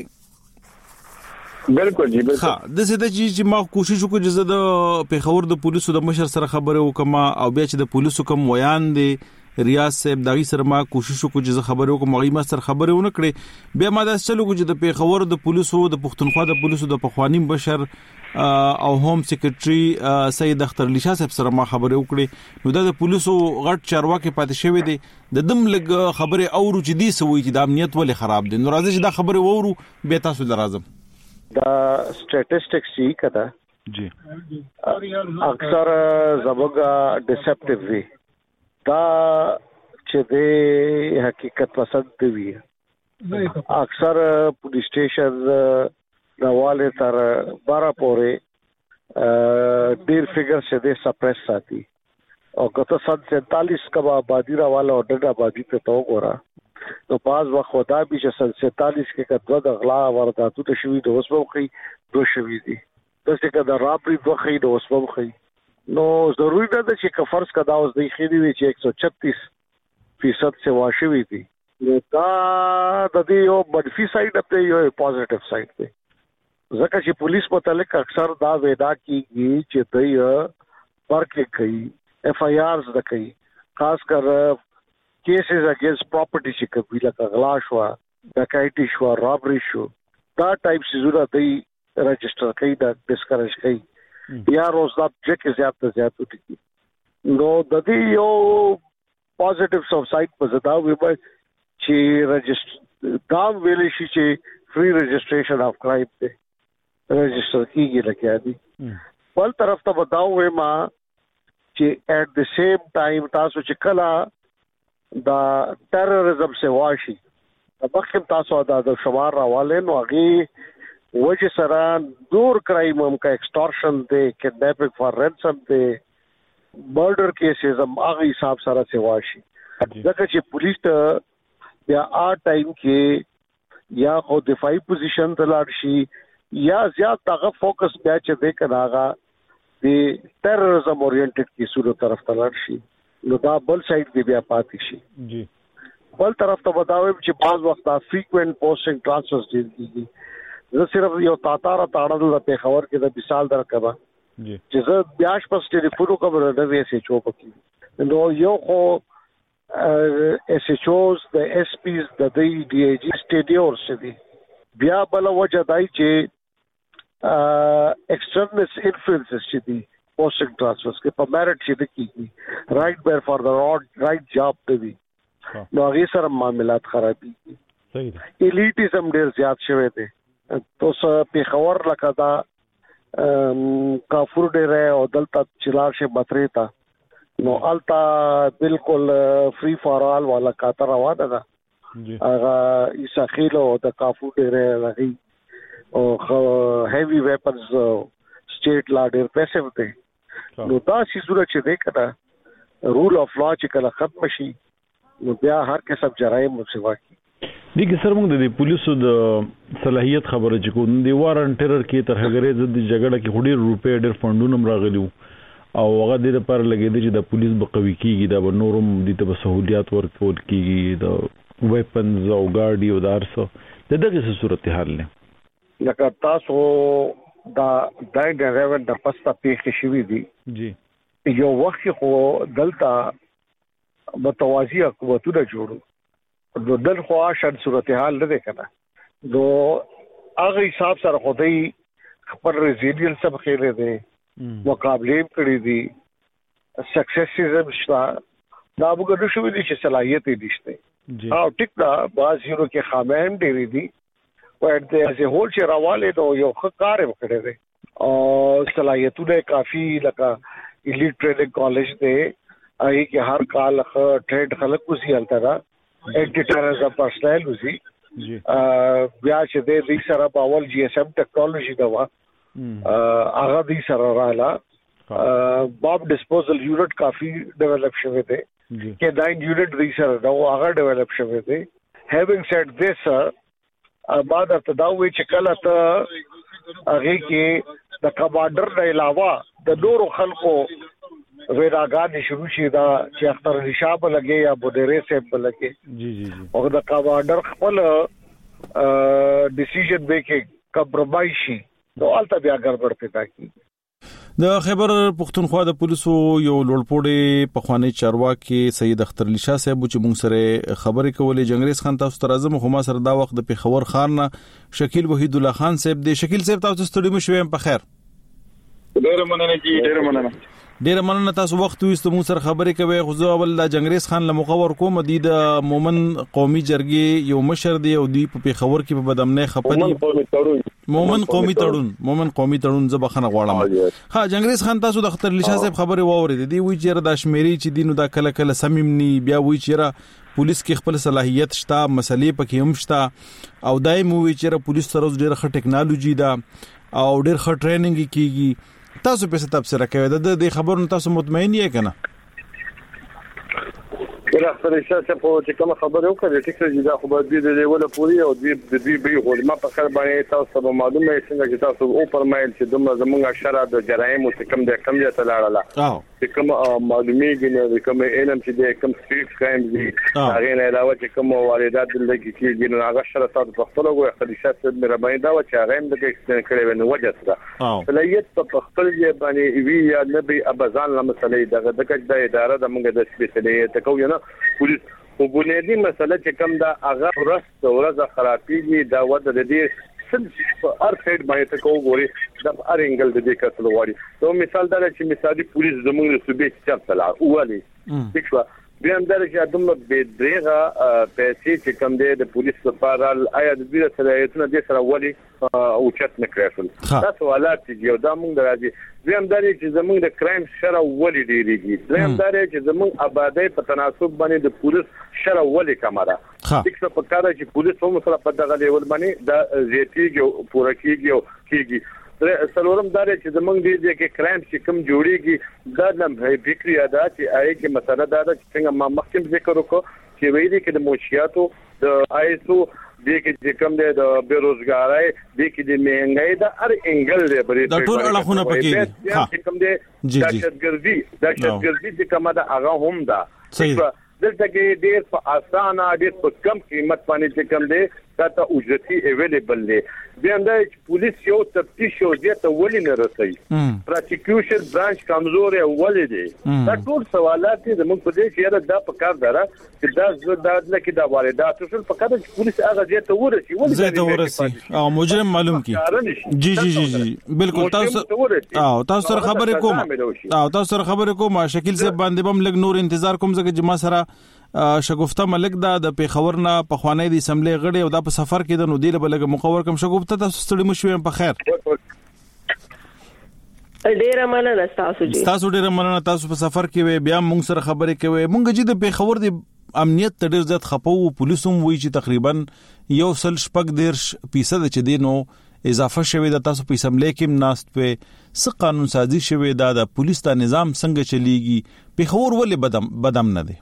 بالکل جی بالکل ها د څه د چې ما کوشش وکړ چې د پیښور د پولیسو د مشر سره خبرې وکم او بیا چې د پولیسو کوم ویان دي ریاض صاحب دغه سره ما کوشش وکړ چې خبرې وکم مغي ما سره خبرې ونه کړې بیا ما د چلو چې د پیښور د پولیسو د پښتونخوا د پولیسو د پخوانی بشر او هوم سیکریټري سید اختر علی شاه صاحب سره ما خبرې وکړې نو د پولیسو غټ چارواکي پاتې شوی دي د دم لګ خبرې اورو چې دي سوي چې د امنیت ولې خراب دي نو راځي چې دا خبرې وورو به تاسو درازم دا سټیټسټکس یې کړه جی اکثر زبګه ډیسپټیو وی دا چې د حقیقت پسند وی اکثر پولیس سټیشن نواله تر بارا پورې ډیر فګر شه د سپریس ساتي او کته سن سینتالیس کبا آبادی را والا اورډر آبادی ته تو ګورا نو باز وخت خدا به چې سن سینتالیس کې کډو د غلا وارداتو ته شوی د اوسمو خي دو شوی دي دغه کده رابري دوه خي د اوسمو خي نو ضروري ده چې کفرس کدا اوس د خېری وی چې ایک سو چھتیس فیصد سے واشوي دي نو دا د دې یو منفي سایډ په یو پوزټیو سایډ دی ځکه چې پولیس متعلق اکثر دا ویدا کیږي چې دوی ورکې کوي اف آی آرز د کوي خاص کر کیسز اگینست پراپرټی چې کوي لکه غلا شو ډکایټي شو رابري شو دا ټایپ سيزونه دوی رجسٹر کوي دا ډیسکریج کوي یا روزګار چې زیات ته زیات وټي نو د دې یو پوزټیو سب سایډ په زدا وي چې رجسټر دا ویل شي چې فری رجسٹریشن اف کرائم ته رجسٹر کیږي لکه دي بل طرف ته بداوې ما چې ایٹ د سیم ټایم تاسو چې کلا دا ټیرریزم سے واشي مخکې تاسو دا د شمار راواله نو هغه وجه سره دور کرایم هم کا ایکسټورشن دی کډنیپینګ فار رینسم دی مرډر کیسز هم هغه حساب سره سے واشي ځکه چې پولیس ته بیا آ ټایم کې یا خو دفاعي پوزیشن ته لاړ شي یا زیات هغه فوکس بیا چې دی کناغه دی ټیرریزم اورینټډ کی صورت طرف ته لاړ شي نو دا بل سایډ دی بیا پاتې شي جی بل طرف ته بداوي چې بعض وخت فریکوئنٹ پوسټینګ ټرانسفرز دي زه صرف یو تاتاره تاړل د پیښور کې د مثال درکبا جی چې زه بیاش پس ټلیفون کوم د وی اس ایچ او پکې نو یو خو اس ایچ اوز د اس پیز د دی ډي ای جی سټیډیو ورسدي بیا بل وجه دای چې ایکسټرنل انفلوئنسز چې دي پوسټینګ ټرانسفرز کې په میرټ چې د کیږي رائټ بیر فار د رائټ جاب دی نو هغه سره معاملات خرابي صحیح الیټیزم ډیر زیات شوی دی توس په خبر لکه دا کافور ډیر او دلته چلار شه بطری تا نو التا بالکل فری فار آل والا کاتر روانه ده هغه اساخیلو د کافور ډیر لغي او هیوی ویپنز سټیټ لا ډیر پیسو دی نو دا شي صورت چې دی کړه رول اف لا چې کله ختم شي نو بیا هر قسم جرایم مسوا کی دغه سره موږ د پولیسو د صلاحیت خبره چې کوم دی وارن ټیرر کې تر هغه د جګړه کې هډیر روپې ډیر فندونه راغلیو او هغه د لپاره لګیدي چې د پولیس به قوي کیږي دا به نورم د ته سہولیات ورکول کیږي د ویپنز او ګاډي او دارسو د دغه صورتحال نه لکه تاسو دا دای ډرایور د پستا پیښې شوې دي جی یو وخت خو دلته متوازی حکومتونه جوړو نو دل خو شان صورتحال نه ده کنه نو هغه حساب سره خدای خپل ریزیلینس هم خېره دي مقابله کړې دي سکسسیزم شته دا موږ نشو ویلي چې صلاحیت یې نشته او ټیک دا باز یو کې خامېم ډېری دي او د از هول چې راواله نو یو ښه کار وکړي دي او صلاحیتونه کافي لکه الیټ ټریننګ کالج دی اې کې هر کال ټریډ خلک کوسي الترا ایډیټر از ا پرسنل وزي بیا چې د دې سره په اول جی اس ایم ټیکنالوژي دا وا هغه دې سره رااله باب ډسپوزل یونټ کافي ډیولپ شوی دی کې دا یونټ دې سره دا هغه ډیولپ شوی دی هیوینګ سیډ دیس بعد ارتداوي چې کله ته هغه کې د کمانډر نه علاوه د نورو خلکو ویراګان شروع شي دا چې اختر نشاب لګي یا بودره سیب لګي جی جی جی او د کمانډر خپل ډیسیژن میکینګ کمپرمایز شي نو البته بیا ګډوډ پیدا کی د خیبر پختونخوا د پولیسو یو لوړپوړی پخوانی چارواکي سید اختر علي شاه صاحب چې موږ سره خبرې کولې جنگریز خان تاسو تر اعظم خو ما سره دا وخت د پیښور خان نه شکیل وحید الله خان صاحب دی شکیل صاحب تاسو ستړي مو شوم په خیر ډیر مننه جی ډیر مننه ډیر مننه تاسو وخت وست مو سره خبرې کوي خو زه اول د جنگریز خان له مخور کوم د مومن قومي جرګې یو مشر دی او دی په پیښور کې په بدامنۍ خپدي مومن قومي تړون مومن قومي تړون زبخنه غواړم ها جنگریز خان تاسو د اختر علي شاه صاحب خبرې واورید دی وی چې د شمیري چې دینو دا کله کله سمیمني بیا وی چې پولیس کې خپل صلاحیت شته مسلې پکې هم شته او دایم وی چې پولیس سره ډېر ښه ټیکنالوژي ده او ډېر ښه ټریننګ کیږي تاسو په څه تفسیر کوي د دې خبرونو تاسو مطمئن یې کنه کله خپل شاته په چې کوم خبره وکړه چې څه دا خو به دې دې ولا پوری او دې دې به خو ما په خبر باندې تاسو به معلومه څنګه چې تاسو او پرمایل چې دومره زمونږ شرع د جرایم او کم د کم ځای ته لاړه او چې کوم معلومیږي نه کوم علم چې د کم سټریټ کرایم دي هغه نه علاوه چې کوم واردات لګي کېږي نو هغه شرع تاسو په خپل وګورئ خپل شاته مې رباین دا چې هغه هم د ایکسټند کړي ونه وجه سره فلیت په خپل ځای باندې وی یا نبی ابزان له مسلې دغه د کډ د اداره د موږ د سپیشلیت کو نه پولیس په بنیادی مسله چې کوم دا هغه ورځ ورځ خرابېږي دا وده د دې هر سایډ باندې ته کووري د هر انګل د دې کتل واري نو مثال دا چې مثالي پولیس زموږ د صوبې چارته لا اوالي دښوا بیا هم دا چې ادم به دغه پیسې چې کوم دی د پولیس لپاره آیا د دې صلاحیتونه د سره ولي او چت نه کړل تاسو حالات یو دا موږ درځي بیا هم دا چې زموږ د کرایم شر ولي ډیریږي بیا هم دا چې زموږ آبادی په تناسب باندې د پولیس شر ولي کمره دغه په کار چې پولیس هم سره په دغه لیول باندې د زیاتیږي پوره کیږي او کیږي سلورم دا چې زمونږ دې کې کرایم چې کوم جوړیږي دا نه فکری ادا چې آی کې مسله دا چې څنګه ما مخکې ذکر وکړو چې وایي کې د موشیاتو د آیسو دې کې کوم د بیروزګارۍ دې کې د مهنګۍ د هر انګل دی بری د ټول اړخونه پکې ها کوم دې دهشتګردي دهشتګردي چې کومه د هغه هم ده صحیح دلته کې ډېر په اسانه ډېر په کم قیمت باندې چې کوم دی دا ته اجرتي اویلیبل دی بیا هم دا چې پولیس یو تفتیش او ځته ولې نه رسي پروسیکیوشن برانچ کمزور ولې دی دا ټول سوالات دي زموږ په دې چې دا په کار دره چې دا زړه د لکه دا واردات ټول په کار چې پولیس هغه ځته ورسي ولې ځته ورسي او مجرم معلوم کی جی جی جی جی بالکل تاسو او تاسو سره خبرې کوم او تاسو سره خبرې کوم شکیل صاحب باندې بم لګ نور انتظار کوم ځکه چې ما سره شګفته ملک دا د پیښور نه په خوانی د اسمبلی غړي او دا په سفر کې د نو دی له بلګ مخور کوم شګفته تاسو ستړي مشوي په خیر ډیره مننه تاسو جی تاسو ډیره مننه تاسو په سفر کې بیا موږ سره خبرې کوي موږ چې د پیښور د امنیت ته ډیر زیات خپو پولیسوم وی چې تقریبا یو سل شپږ ډیر فیصد چې دینو اضافه شوی د تاسو په اسمبلی کې ناست په س قانون سازي شوی دا د پولیس د نظام څنګه چلیږي پیښور ولې بدم بدم نه دی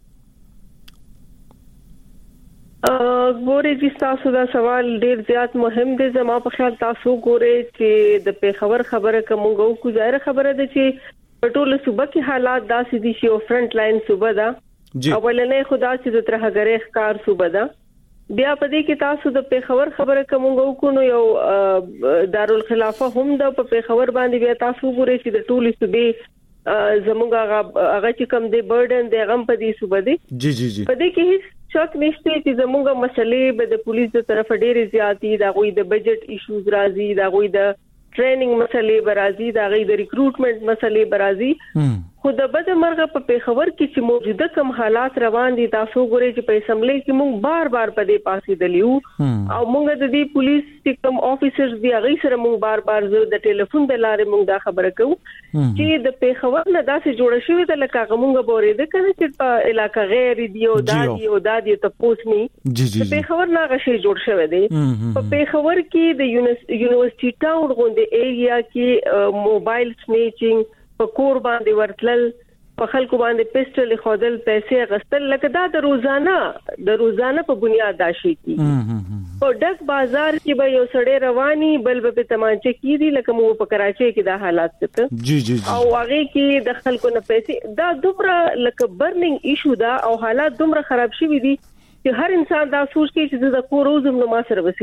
ګورې چې تاسو دا سوال ډیر زیات مهم دی زما په خیال تاسو ګورې چې د پیښور خبره کومه کو ظاهر خبره ده چې ټول صوبه کې حالات داسې دي چې او فرنٹ لاین صوبه ده اولنې خدا چې د ترهګرې ښکار صوبه ده بیا په دې کې تاسو د پیښور خبره کومه کو نو یو دارالخلافه هم د په پیښور باندې بیا تاسو ګورې چې د ټول صوبې زموږ هغه چې کم دی برډن دی غم په دې صوبه دی جی جی جی په دې کې هیڅ شک نشته چې زموږه مسلې به د پولیس د طرف ډېرې زیاتې دا غوي د بجټ ایشوز راځي دا غوي د ټریننګ مسلې برازي دا غي د ریکروټمنټ مسلې برازي خو د بد مرغه په پیښور کې چې موجوده کم حالات روان دي تاسو ګورئ چې په اسمبلی کې موږ بار بار په دې پاسې دلیو او موږ د دې پولیس چې کوم افیسرز دی هغه سره موږ بار بار زه د ټلیفون د لارې موږ دا خبره کوو چې د پیښور نه داسې جوړ شوی د لکه موږ بورې د کنه چې په علاقې غیر دی او دادی او دادی ته پوسني د پیښور نه غشي جوړ شوی دی په پیښور کې د یونیورسيټي ټاون غونډه ایریا کې موبایل سنیچینګ په کور باندې ورتلل په خلکو باندې پېسټل خودل پیسې غستل لکه دا د روزانه د روزانه په بنیاد داشي کی په ډک بازار کې به یو سړی رواني بل به تمانچه کیدی لکه مو په کراچۍ کې دا حالات څه جی جی او هغه کې د خلکو نه پیسې دا دومره لکه برنینګ ایشو دا او حالات دومره خراب شوي دي چې هر انسان دا سوچ کوي چې د کور روزم نو ما سره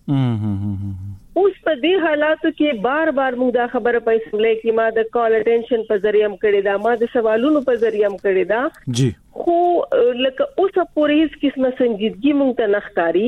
وسیږي اوس په دې حالاتو کې بار بار موږ دا خبره په اسمبلی کې ما د کال اټینشن په ذریعہ هم کړی دا ما د سوالونو په ذریعہ هم کړی دا جی خو لکه اوس پورې هیڅ قسمه سنجیدګي موږ ته نخکاری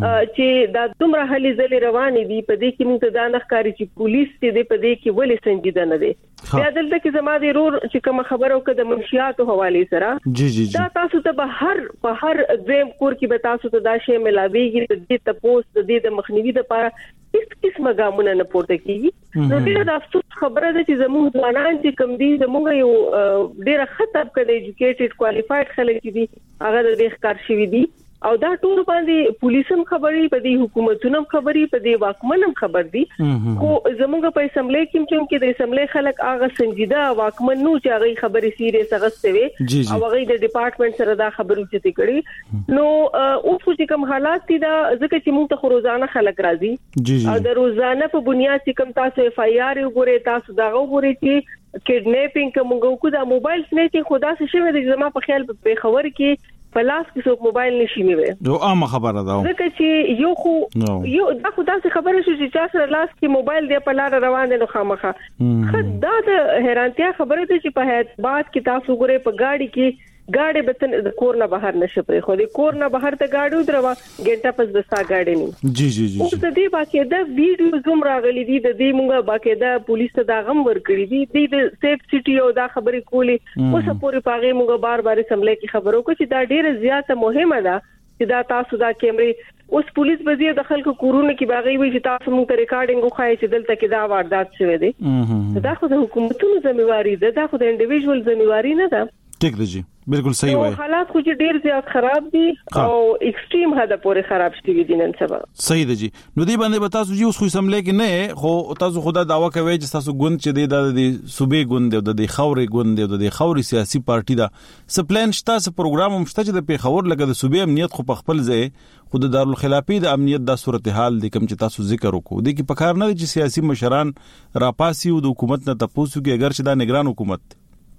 چې دا دومره هلي ځلې روانې دي په دې کې موږ ته دا نخکاری چې پولیس دې په دې کې ولې سنجیده نه دي بیا دلته کې زما د رور چې کوم خبرو کې د منشياتو حواله سره جی جی دا تاسو ته به هر په هر ځم کور کې به تاسو ته دا شی ملاويږي د دې تپوس د دې د مخنیوي لپاره هیڅ قسمه ګامونه نه پورته کیږي نو ډیره د افسوس خبره ده چې زموږ ځوانان چې کم دي زموږ یو ډیره خطر کړي ایجوکیټډ کوالیفاید خلک دي هغه د دې ښکار شوی دي او دا ټول باندې پولیسم خبري په دې حکومتونو خبري په دې واکمنم خبر دي خو زموږ په اسمبلی کې چې د اسمبلی خلک هغه سنجیده واکمن نو چې هغه خبري سیریس غسته وي او هغه د ډپارټمنټ سره دا خبرو چتي کړي نو اوس چې کوم حالات دي دا ځکه چې موږ ته روزانه خلک راځي او د روزانه په بنیاد چې کوم تاسو اف آی آر وګورئ تاسو دا وګورئ چې کډنیپینګ کوم کو دا موبایل سنیچینګ خدا څه شوی د زما په خیال په خبر کې پلاس کې څوک موبایل نشي نیوي یو عام خبره ده ځکه چې یو خو یو دا خو دا خبره شو چې چا سره لاس کې موبایل دی په لار روان دي نو خامخه خدا د حیرانتیا خبره ده چې په حیات کې تاسو ګورئ په گاډي کې गाड़ी बतन कोर ना बाहर नशे पर खो दे कोर ना बाहर त गाड़ी उतरवा घंटा पस दस्ता गाड़ी नहीं जी जी जी اوس د دې باقاعده ویډیو زوم راغلي دي د دې موږ باقاعده پولیس ته دا غم ور کړی دي د سیف سټي او دا خبرې کولې اوس پورې پاغه موږ بار بار سملې کی خبرو کو چې دا ډیره زیاته مهمه ده چې دا تاسو دا کیمرې اوس پولیس بزی د خلکو کورونه کې باغی وي چې تاسو موږ ته ریکارډینګ وخایي چې دلته کې دا واردات شوه دي دا خو د حکومتونو ذمہواری ده دا خو د انډیویډوال ذمہواری نه ده ټیک دی جی بالکل صحیح وایي حالات خو چې ډیر زیات خراب دي او ایکسټریم حد پورې خراب شوي دي نن سبا صحیح دی جی نو دی باندې به تاسو جی اوس خو سملې کې نه خو تاسو خدا داوا کوي چې تاسو ګوند چې دی د صوبې ګوند دی د خاورې ګوند دی د خاورې سیاسي پارټي دا سپلان شته س پروګرام هم شته چې د پیښور لګه د صوبې امنیت خو په خپل ځای خود دارالخلافي د امنیت د صورتحال د کوم چې تاسو ذکر وکړو د کی په کار نه چې سیاسي مشران راپاسي او د حکومت نه تاسو کې اگر چې دا نگران حکومت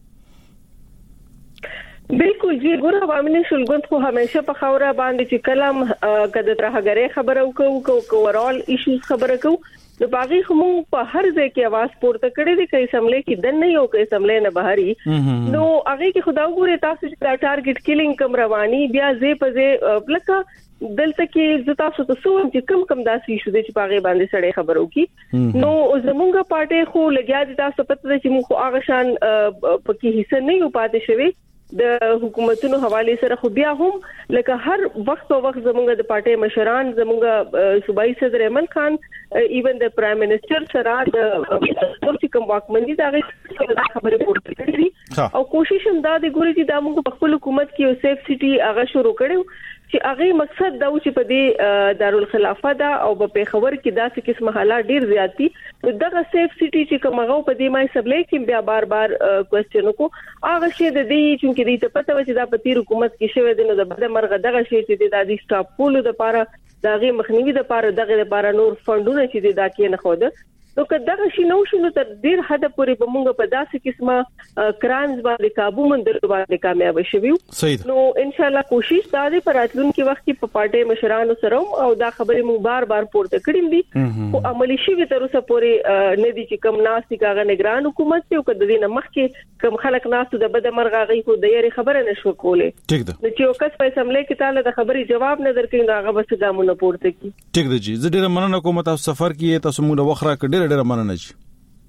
بالکل جی ګوره عوامي شلګوند خو همیشه په خوره باندې چې کلم کده ترهګری خبره وکړو کو اورال ایشوز خبره کوو نو باغی خمو په هر ځای کې आवाज پورته کړي دي چې سملې کې دن نه یو کې سملې نه بهاري نو هغه کې خدا وګوره تاسو چې ټارګټ کیلینګ کم رواني بیا زې پځه لکه دلته کې زتا سو ته سو چې کم کم داسې شو دي چې باغی باندې سړې خبرو کی نو زمونږه پارټي خو لګیا دي تاسو پته چې موږ هغه شان پکې حصہ نه یو پاتې شوی د حکومتونو حواله سره خو بیا هم لکه هر وخت او وخت زموږ د پارټي مشران زموږ صوبایي صدر احمد خان ایون د پرایم منسٹر سره د کوم واکمن دي دا خبره پورته کړې او کوشش هم دا د ګوري چې د موږ په خپل حکومت کې یو سیف سټي هغه شروع کړو چې هغه مقصد دا و چې په دې دارالخلافه دا او په پیښور کې داسې قسم حالات ډیر زیات دي دغه سیف سټي چې کومه په دې مای سبلې کې بیا بار بار کوېسچن کو هغه شی د دې چې دې ته پته و چې دا په تیر حکومت کې شوی دی نو د بده مرغه دغه شی چې د دې سټاپ کولو لپاره دغه مخنیوي لپاره دغه لپاره نور فندونه چې دا کې نه خوده نو که دغه شی نو شنو تر ډیر حد پورې به موږ په داسې قسمه کرایمز باندې काबू مندل باندې کامیاب شوو نو ان شاء الله کوشش دا دی پر راتلونکي وخت کې په پارټي مشرانو سره او دا خبرې موږ بار بار پورته کړې دي او عملی شي تر اوسه پورې نه دي چې کم ناسي کاغه نگران حکومت ته او کده دینه مخکې کم خلک ناسو د بده مرغه غي خو د یاري خبره نشو کوله ټیک ده چې یو کس په سملې کې تعالی د خبرې جواب نه درکې نو هغه بس ګامونه پورته کی ټیک ده جی زه ډیره مننه کوم تاسو سفر کې تاسو موږ وخره کډیر ډېر مننه چی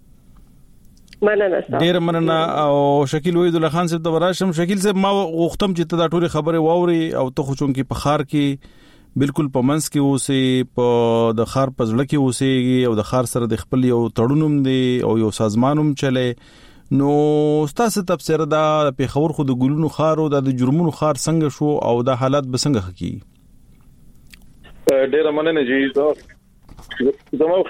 مننه ډېر مننه او شکیل وحید الله خان صاحب ته راشم. شکیل صاحب ما غوښتم چې ته دا ټول خبره واوري او ته خو چون کې په خار کې بالکل په منس کې اوسې په د خار په ځړ کې اوسې او د خار سره د خپل یو تړونوم دی او یو سازمانوم چلے نو ستاسو تفسیر دا په خبر خو د ګلونو خار او د جرمونو خار څنګه شو او د حالات به څنګه حقي ډېر مننه جی زموږ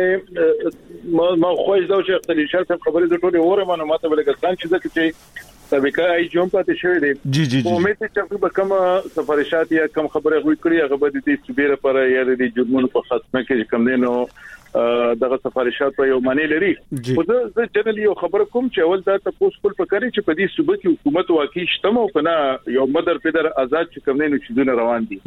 خدمت ما ما خوښ دا چې خپل شرط خبرې د ټولې وره معلومات ولګستان چې ځکه چې سابقه ای جون پاتې شوی دی جی جی جی امید چې په کوم سفارشات یا کوم خبره غوي کړی هغه به د دې سبيره پر یا د جرمونو په خاتمه کې کوم دینو دغه سفارشات په یو معنی لري خو زه جنرالي یو خبره کوم چې اول دا تاسو خپل فکرې چې په دې صوبې کې حکومت واقعي شته او کنه یو مدر پیدر آزاد چې کوم دینو چې دونه روان دي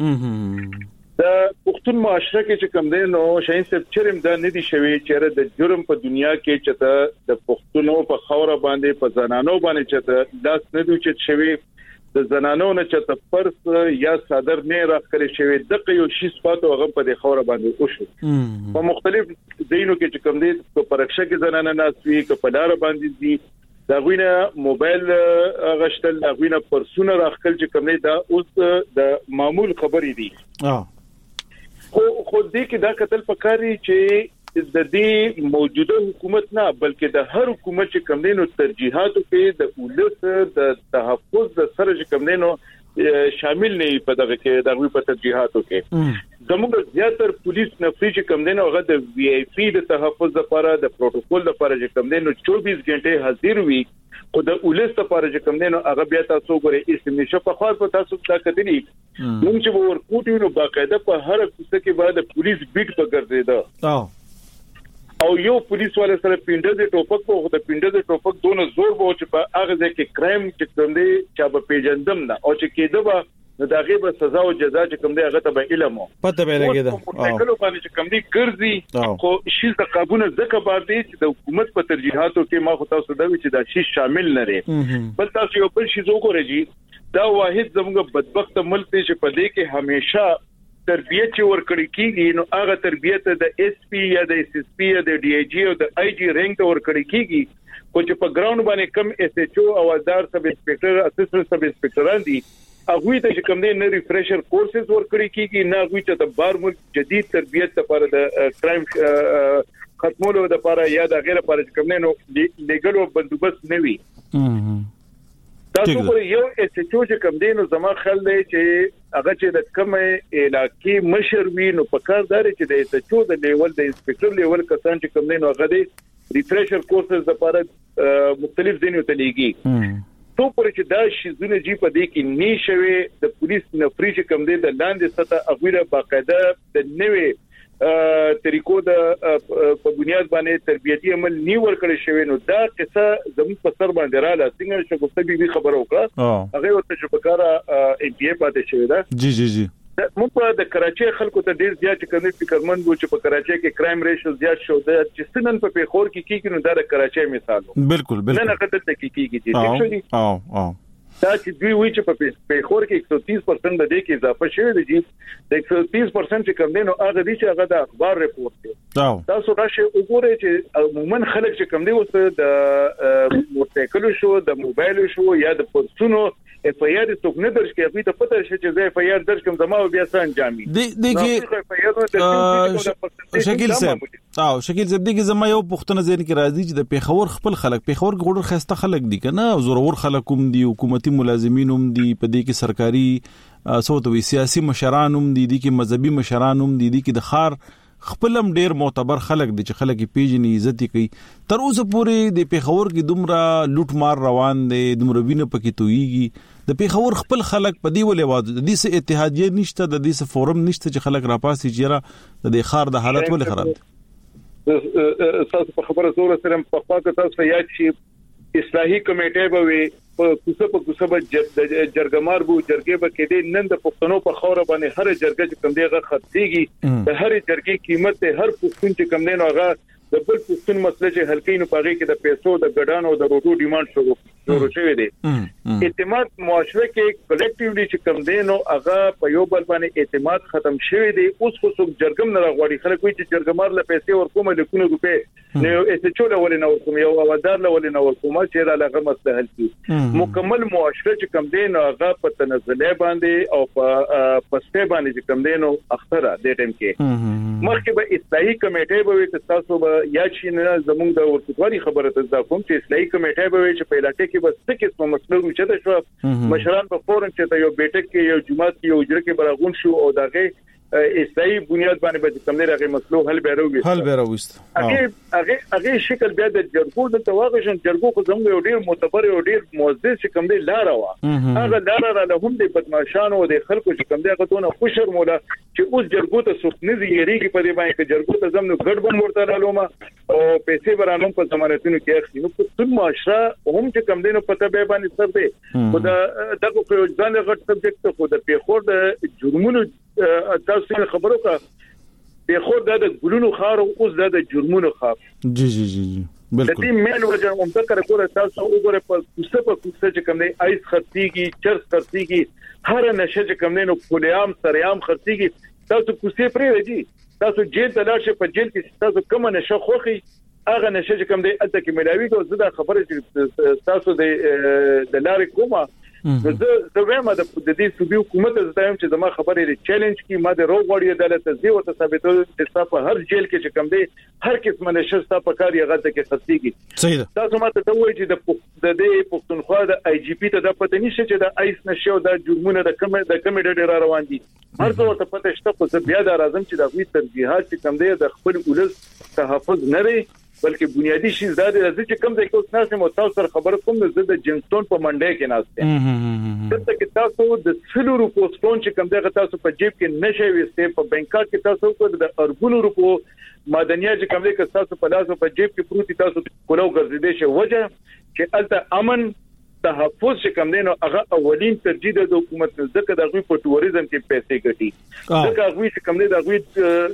د پښتون معاشره کې چې کوم دینو شاین صاحب چرم دا نه دي شوی چې د جرم په دنیا کې چې د پښتونو په خوره باندې په زنانو باندې چې داس نه دي چې شوی د زنانو نه چې پرس یا صادر نه راخلي شوی دغه یو شی سپاتو هغه په د خوره باندې وشو په مختلف دینو کې چې کوم دي په پرخشه کې زنانه ناسوي کې په لار باندې دي دا غوینه موبایل غشتل دا غوینه پرسونه راخل چې کوم دا اوس د معمول خبرې دي اه خو خو دې کې دا قتل پکاري چې د دې موجوده حکومت نه بلکې د هر حکومت چې کوم دینو ترجیحاتو کې د ولس د تحفظ د سره چې کوم دینو شامل نه په دغه کې د غوي په ترجیحاتو کې زموږ زیاتر پولیس نفري چې کوم دینو هغه د وی آی پی د تحفظ لپاره د پروتوکول لپاره چې کوم دینو چوبیس غنټه حاضر وي خو د ولس لپاره چې کوم دینو هغه بیا تاسو غوري استمیشه په خاص په تاسو دا کتلی موږ چې ورکوټو نو باقاعده په هر څه کې باید پولیس بیټ پکړدي او یو پولیس والے سره پینډه د ټوپک په د پینډه د ټوپک دونه زور وو چې په هغه ځای کې کرایم چې کوم دی چې په پیجندم نه او چې کېده به د هغه به سزا او جزا چې کوم دی هغه ته به علم پته به لګیدا او کله باندې چې کوم دی ګرځي خو شي د قابونه ځکه باندې چې د حکومت په ترجیحاتو کې ما خو تاسو دا وی چې دا شي شامل نه لري بل تاسو یو بل شي وګورئ دا واحد زموږ بدبخت ملک دی چې په دې کې همیشه تربیت چې ورکړی کیږي نو هغه تربیت د اس پی یا د اس اس پی یا د ډي ای جی او د آی جی رینک ته ورکړی کیږي خو چې په ګراوند باندې کم اس ایچ او اوادار سب انسپکټر اسسټنټ سب انسپکټران دي هغه ته چې کوم دی نه ریفریشر کورسز ورکړی کیږي نه هغه ته د بار ملک جدید تربیت لپاره د کرایم ختمولو لپاره یا د غیر لپاره چې کوم نه لیګل او بندوبست نه وي تاسو پر یو اس ایچ او چې کوم دی نو زما خل دی چې هغه چې د کومه علاقې مشر وی نو په کار داري چې د اس ایچ او د لیول د انسپکټر لیول کسان چې کوم دی نو هغه دی ریفریشر کورسز لپاره مختلف دینو ته لیږي تو پر چې دا شي زونه جی په دې کې ني شوي د پولیس نفري چې کوم دی د لاندې سطح اغوره باقاعده د نوې طریقو د په بنیاد باندې تربیتی عمل نی ورکړی شوی نو دا قصه زموږ په سر باندې رااله څنګه چې کومه بي خبره وکړه هغه ورته چې پکاره ام پی ای پاتې شوی دا جی جی جی موږ په د کراچي خلکو ته ډیر زیات کوي فکرمند وو چې په کراچي کې کرایم ریشو زیات شو د چې سنن په پیښور کې کیږي نو دا د کراچي مثال بالکل بالکل نه نه کته کې کیږي او او دا چې دوی وی چې په پیښور کې ایک سو تیس پرسنټ د دې کې اضافه شوی دی چې د ایک سو تیس پرسنټ چې کم دي نو هغه دي چې هغه د اخبار ریپورت دی تاسو راشه وګورئ چې عموما خلک چې کم دي اوس د موټرسایکل شو د موبایل شو یا د پرسونو اف ای آر څوک نه درش کوي ته پته شي چې زه اف ای آر درش کوم زما بیا څنګه جامي دي کې شکیل صاحب او شکیل صاحب دي کې زما یو پښتنه ذهن کې راځي چې د پیښور خپل خلک پیښور ګډور خسته خلک دي کنه زورور خلک هم دي حکومتي ملازمین هم دي په دې کې سرکاري سوتوي سیاسي مشران هم دي دي کې مذهبي مشران هم دي دي کې د خار خپلم ډیر معتبر خلک دي چې خلک پیژني عزت کوي تر اوسه پورې د پیښور کې دومره لوټ مار روان دي دومره وینه پکې تويږي د پیښور خپل خلک په دی ولې واده د دې سه اتحادیه نشته د دې سه فورم نشته چې خلک راپاسي چیرې د خار د حالت ولې خراب دي تاسو په خبره زور سره په خاطر تاسو یاد شي اصلاحي کمیټه به وي په کوڅه په کوڅه به جرګمار بو جرګې به کېدې نن د پښتنو په خوره باندې هر جرګه چې کم دیغه خرڅيږي د هر جرګې قیمت هر پښتون چې کم دین هغه د بل پښتون مسله چې حلقې نو پاغي کې د پیسو د ګډانو د روټو ډیماند شروع شروع شوی دی اعتماد معاشره کې کلیکټیولی چې کم دین او هغه په یو بل باندې اعتماد ختم شوی دی اوس خو څوک جرګم نه راغوري خلک وایي چې جرګمار له پیسې ورکوم د کونه روپې نو اسچو له ولې نو کوم یو ودار له ولې نو کوم چې را لغه مسله حل کی مکمل معاشره چې کم دین هغه په تنزله باندې او په پسته باندې چې کم دین او اختره د ټیم کې مخکې به اصلاحي کمیټه به چې تاسو به یا چې نه زموږ د ورتواري خبره ته کوم چې اصلاحي کمیټه به چې په علاقې کې بس څه قسمه مسلو چې د شو مشران په فورن چې یو بیٹک کې یو جماعت کې یو اجره کې برغون شو او دغه اصلاحي بنیاد باندې به کوم نه راغی مسلو حل به راوي حل به راوست هغه هغه هغه شکل بیا د جرګو د تواغشن جرګو کو زموږ یو ډیر معتبر یو ډیر موثر چې کوم دی لار وا هغه لار را له هم د بدمعشانو او د خلکو چې کوم دی هغه تونه خوشر مولا چې اوس جرګو ته سخت نه زیریږي په دې باندې چې جرګو ته زموږ ګډبن ورته رالوما او پیسې برانوم په ضمانتونو کې اخلي نو په ټول معاشره هم چې کوم دی نو پته به باندې سر دی خو دا دغه په ځان غټ سبجیکټ خو د پیخور د جرمونو تاسو خبرو کا به خود د ګلونو خار او اوس د جرمونو خار جی جی جی جی بالکل د دې مین وجه هم تکره کوله تاسو وګوره په کوڅه په کوڅه چې کوم دی ایس خرڅيږي چرس خرڅيږي هر نشه چې کوم دی نو پولیام سریام خرڅيږي تاسو کوڅه پرې راځي تاسو جیل ته لاړ شئ په جیل کې تاسو کوم نشه خوخي هغه نشه چې کوم دی الته کې ملاوي کو زړه خبره چې تاسو د د لارې کومه زه زه وایم د دې صوبې حکومت زدایم چې زما خبرې لري چیلنج کی ما د روغوړی عدالت زی او ثابتو چې تاسو هر جیل کې چې کم دی هر قسم نشه تاسو په کار یې غته کې خصيږي صحیح ده تاسو ماته ته وایي چې د دې پښتونخوا د آی جی پی ته د پته نشي چې د ایس نشه او د جرمونو د کم د کم ډېر را روان دي هر څه ورته پته شته خو بیا د راځم چې د غوي ترجیحات چې کم دی د خپل ولس تحفظ نه لري بلکې بنیادی شی زده د چې کم ځای کې اوس نه تاسو سره خبره کوم د د جنستون په منډه کې ناشته دلته کې تاسو د سلو روپو سټون چې کم ځای تاسو په جیب کې نشي وسته په بانکاک کې تاسو کو د اربونو روپو مدنیات چې کم ځای کې تاسو په لاس په جیب کې پروتي تاسو کولو ګرځیدې شي وجه چې الته امن تحفظ چې کم دینو هغه اولین ترجیح د حکومت ځکه د غوي په ټوریزم کې پیسې ګټي ځکه غوي چې کم دی د غوي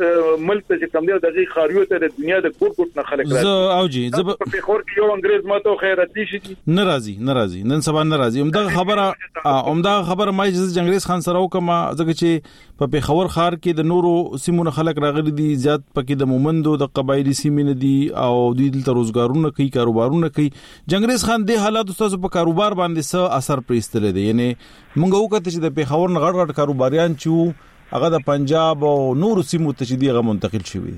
ملک ته چې کم دی د غي خاریو ته د دنیا د ګور ګټ نه خلک راځي زه او جی زه په خور کې یو انګريز ماته خیراتي شي ناراضي ناراضي نن سبا ناراضي همدا خبره همدا خبره ما چې انګريز خان سره وکما ځکه چې په پیښور خار کې د نورو سیمونو خلک راغلي دي زیات پکې د مومندو د قبایلی سیمې نه دي او دوی دلته روزګارونه کوي کاروبارونه کوي انګريز خان د حالات تاسو په کاروبار باندې څه اثر پریستل دي یعنی مونږ وکړه چې د پیښور نه غړ غړ کاروباریان چې هغه د پنجاب او نور سیمو ته چې دیغه منتقل شوی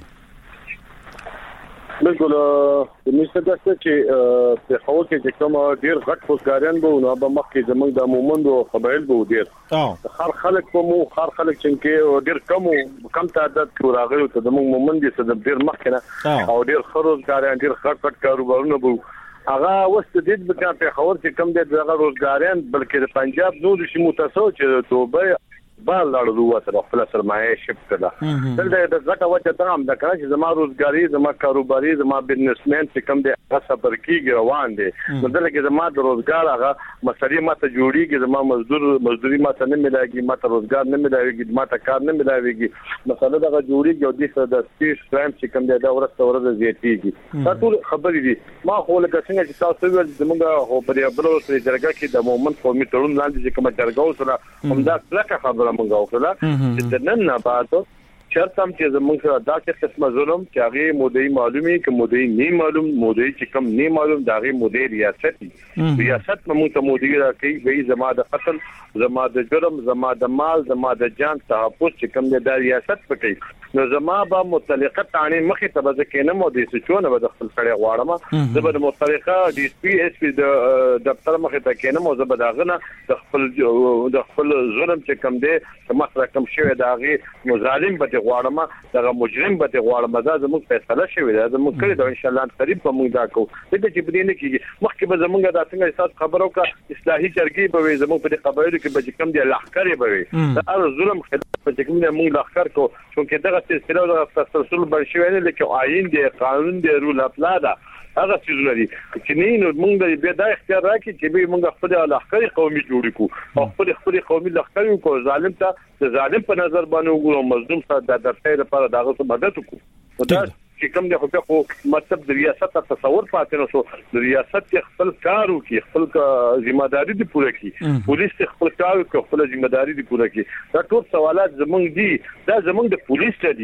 بالکل د مستر چې په خو کې چې کوم ډیر غټ فوسګاریان به نو به مخکې زمونږ د مومندو قبایل به ډیر هر خلک په مو هر خلک چې ډیر کم کم تعداد کې راغلي ته زمونږ مومندي څخه ډیر مخکنه او ډیر خروزګاریان ډیر غټ غټ کاروبارونه به هغه وست د دې په په خبر چې کم د دغه روزګاریان بلکې د پنجاب نور شي متاسو چې توبه بال لاړو وته خپل سرمایه شفت کړه دلته د غټه وجه ته هم د کړه چې زما روزګاری زما کاروباري زما بزنسمن چې کم د صبر کیږي روان دي نو دلته کې زما د روزګار هغه مسلې ماته جوړیږي زما مزدور مزدوري ماته نه ملایږي ماته روزګار نه ملایږي ماته کار نه ملایږي مسله دغه جوړیږي او د څه د سپیس کرائم چې کم د ورسته ورته زیاتیږي دا ټول خبرې دي ما خو لکه څنګه چې تاسو ویل زموږ خو په دې بلو سره جرګه کې د مومن قومي تړون لاندې چې کوم جرګه سره هم دا څه خبره مونږ وکړه چې نن نه بعد شرط هم چې زموږ سره دا څه قسمه ظلم چې هغه مودي معلومي کې مودي نه معلوم مودي چې کم نه معلوم دا هغه مودي ریاست ریاست مو ته مودي راکې وی زما د قتل زما د جرم زما د مال زما د جان تحفظ چې کم د ریاست پکې نو زما با متعلقه تانی مخې ته به کېنه مو د سچونه به د خپل سره غواړم زبر متعلقه ډي اس پي اس پي د دفتر مخې ته کېنه مو زبر داغنه د خپل د خپل ظلم چې کم دی مخه کم شوی داغي مظالم به غواړم دا مجرم به غواړم دا زموږ فیصله شوی دا زموږ کړی دا ان شاء الله قریب به موږ دا کوو دغه چې بدینه کیږي مخکې به زموږ دا څنګه احساس خبرو کا اصلاحي جرګې به زموږ په قبایلو کې به کم دي لخر به وي دا ار ظلم خلاف چې کوم موږ لخر کو چې دغه سلسله د تسلسل برشوي نه لکه آئین دی قانون دی رول اپلا دا هغه څه لري چې نه نو موږ د به دا اختیار راکړي چې به موږ خپل لخر قومي جوړ کو او خپل خپل قومي لخر کو ظالم ته ظالم په نظر باندې وګورو مظلوم ته د درته لپاره داغه څه مدد وکړو دا چې کوم د خو په مطلب د ریاست تصور پاتې نو سو د ریاست خپل کارو کې خپل ذمہ داری دی پوره کړي پولیس خپل کارو کې خپل ذمہ داری دی پوره کړي دا ټول سوالات زمونږ دي دا زمونږ د پولیس ته دي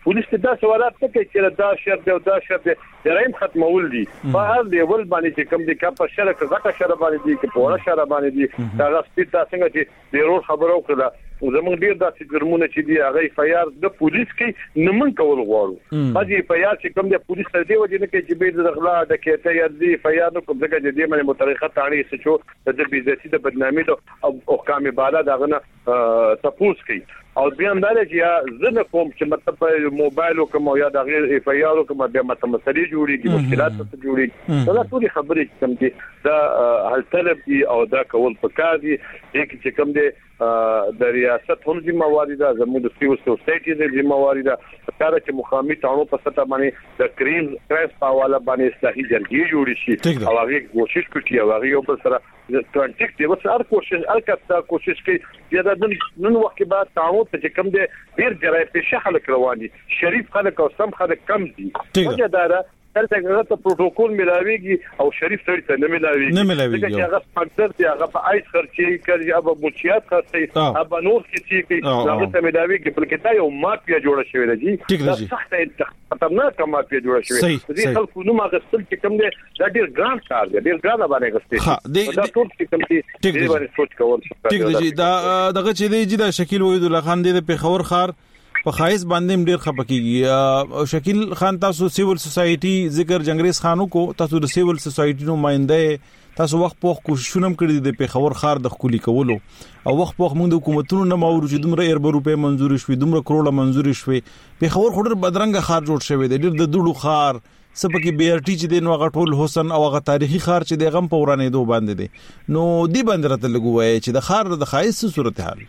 پولیس ته دا سوالات نه کوي چې دا شر دی او دا شر دی جرایم ختمول دي په هر لیول باندې چې کوم دي کا په شر کې غټه شر باندې دي کې پوره شر باندې دي دا سپیډ دا څنګه چې ډیرو خبرو کړه زموږ ډیر داسې جرمونه چې دي هغه فیار د پولیس کې نمن کول غواړو باندې فیار چې کوم د پولیس تر دې وجه نه کې چې به د غلا د کېته یا دي فیار نو کوم ځای چې دې باندې متریخه تاړي څه چې د بیزتی د بدنامي او احکام بالا دغه نه تپوس کوي او بیا هم دا چې یا زنه کوم چې مطلب موبایل او کوم یا د غیر اف ای آر کوم بیا مطلب مسلې جوړيږي مشکلات څه جوړيږي دا ټول خبرې کوم دي دا حل طلب دي او دا کول پکار دي چې کوم دي د ریاست هم ذمہواری ده زموږ د سیول سوسایټي د ذمہواری ده کار چې مخامي تاونو په سطح باندې د کریم کرایس په حواله باندې اصلاحي جرګې جوړې شي او هغه کوشش کوي او هغه یو بل سره د ټرانټیک دی وس هر کوشش هر کڅه کوشش کوي چې دا نن وخت بعد تاونو ته کوم دي ډیر جرایم په خلک روان دي شریف خلک او سم خلک کم دي وجه دا ده تلته غلطه پروتوکول ملاويږي او شریف سره ته نه ملاويږي نه ملاويږي چې هغه فاکتور دی هغه په آیس خرچي کوي هغه بوچیات خرڅي هغه نور څه کوي هغه ته ملاويږي بلکې دا یو مافیا جوړه شوې ده دا سخت خطرناک مافیا جوړه شوې ده خلکو نو ماغه ستل چې کوم دی دا ډیر ګران کار دی ډیر ګران باندې غوښتي دا ټول چې کوم دی دې باندې سوچ کول ټیک دی دا دغه چې دی دا شکیل وحید الله خان دی په خبر خار په خایس باندې ډیر خپکیږي شکیل خان تاسو سیول سوسایټي ذکر جنگریز خانو کو تاسو د سیول سوسایټي نمائنده تاسو وخت په کوششونه کړی د پیښور خار د خولي کولو او وخت په موږ د حکومتونو نه ماورو چې دومره ارب روپے منزور شوي دومره کروڑه منزور شوي پیښور خډر بدرنګ خار جوړ شوی دی ډیر د دوړو خار سپکه بي ار ټي چې د نو غټول حسن او غ تاریخي خار چې د غم پورانې دوه باندې دي نو دی باندې راته لګوي چې د خار د خایس صورتحال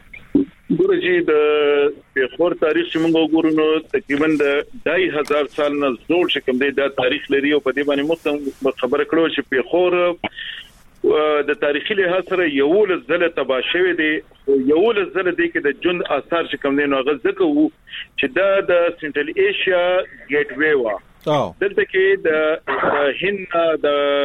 ګورجی د پیښور تاریخ چې موږ وګورو نو تقریبا د ډای هزار سال نه زوړ شکم دی دا تاریخ لري او په دې باندې مو خبره کړو چې پیښور د تاریخي لحاظ سره یو لزله تبا شوی دی یو لزله دی کې د جون آثار چې کوم دی نو غزکه وو چې دا د سنټرل ایشیا ګیټ وے وا دلته کې د هند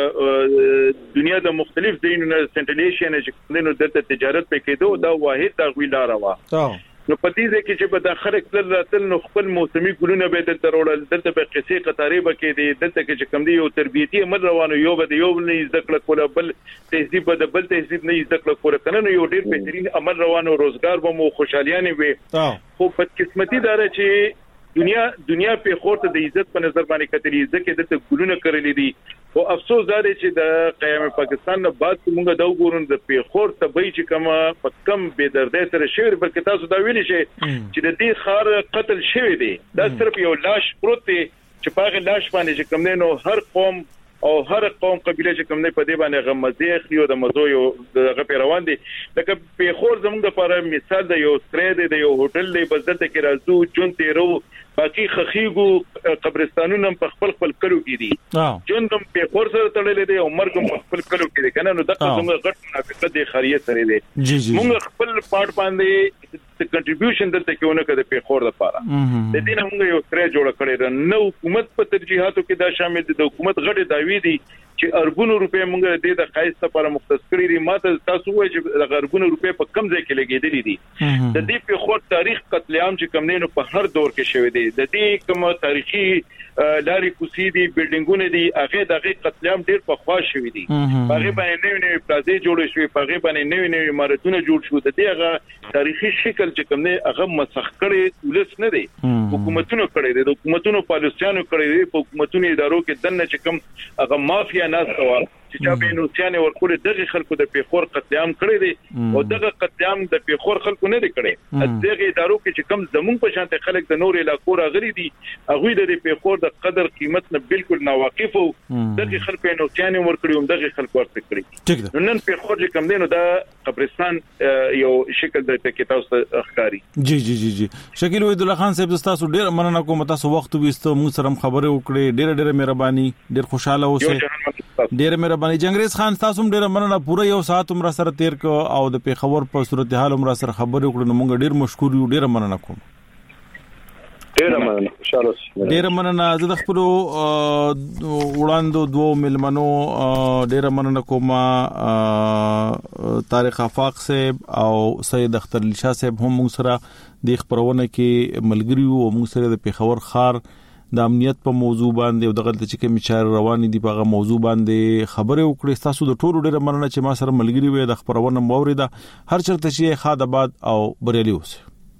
د دنیا د مختلف دینونو سنټرل ایشیا نه چې نو د تجارت په کې دوه دا واحد تغویل لار وا نو پدې ځکه چې په داخله کې راتل نو خپل موسمي ګلونه به دلته وروړل دلته په قصې قطارې به کې دي دلته کې چې کم دي یو تربیتی عمل روانو یو به یو نه ذکر کوله بل تهذیب به بل تهذیب نه ذکر کوله کنه یو ډیر بهترین عمل روانو روزګار به مو خوشحالیانه وي خو په قسمتي دار چې دنیا دنیا په خور ته د عزت په نظر باندې کتلې ځکه دلته ګلونه کړلې دي او افسوس دا دی چې د قیام پاکستان نه بعد موږ دا وګورم د په خور ته به چې کومه په کم بے دردۍ سره شوی بلکې تاسو دا ویلي شئ چې د دې خار قتل شوی دی دا صرف یو لاش پروت دی چې په لاش باندې چې کوم نو هر قوم او هر قوم قبيله چې کوم نه په دې باندې غمزه خيو د مزو یو دغه پیروان دي لکه په خور زموږ لپاره مثال د یو سره دی د یو هوټل دی بس دلته کې راځو جون تیرو باقي خخيګو قبرستانونو په خپل خپل کلو کې دي جون کوم په خور سره تړلې دي او مرګ په خپل کلو کې دي کنه نو دغه زموږ غټ منافقت دی خریه سره دي موږ خپل پارت باندې کنټریبیوشن دلته کې ونه کړي په خور لپاره د دې نه موږ یو سره جوړ کړی نو حکومت په ترجیحاتو کې دا شامل دي د حکومت غټه داوی دي چې اربونو روپے موږ د دې د خایس لپاره مختص کړی دي ماته تاسو وایي چې د اربونو روپے په کم ځای کې لګېدلې دي د دې په خور تاریخ قتل عام چې کم نه نو په هر دور کې شوی دی د دې کوم تاریخي لاري کوسي دي بلډینګونه دي هغه دغه قتل عام ډیر په خوا شوی دي هغه باندې نوې نوې پلازې جوړې شوې هغه باندې نوې نوې عمارتونه جوړ شو د دې هغه تاریخي شکل چې کوم نه هغه مسخ کړي ولس نه دي حکومتونو کړي دي حکومتونو پالیسيانو کړي دي په حکومتونو ادارو کې دنه چې کوم هغه مافیا ناس کوا چې چا به نوسیانه ورکول دغه خلکو د پیښور قتل عام کړی دي او دغه قتل عام د پیښور خلکو نه دي کړی دغه ادارو کې چې کم زمون په شانته خلک د نور علاقو راغلي دي هغه د پیښور د قدر قیمت نه بالکل ناواقف وو دغه خلکو نوسیانه ورکړي هم دغه خلکو ورته کړی نن پیښور چې کم دینو دا قبرستان یو شکل د تکتاوس اخکاری جی جی جی جی شکیل وحید الله خان صاحب تاسو ډیر مننه کوم تاسو وخت وستو موږ سره خبرې وکړې ډیر ډیر مهرباني ډیر خوشاله اوسئ ډیر مهرباني جنگریز خان تاسو هم ډیر مننه پوره یو ساعت عمر سره تیر کو او د پیښور په صورتحال عمر سره خبرې وکړو نو موږ ډیر مشکور یو ډیر مننه کوم ډیر مننه خوشاله اوسئ. ډیر مننه. زه د خپل وړاندو دوه ملمنو ډیر مننه کوم طارق افاق صاحب او سید اختر علي شاه صاحب هم موږ سره د خبرونه کې ملګری وو. موږ سره د پیښور ښار د امنیت په موضوع باندې او دغه چې کوم چار روان دي په موضوع باندې خبره وکړې. تاسو د ټولو ډیر مننه چې ما سره ملګری وې د خبرونه موریده. هر چرته چې خاد آباد او بریالي اوسه.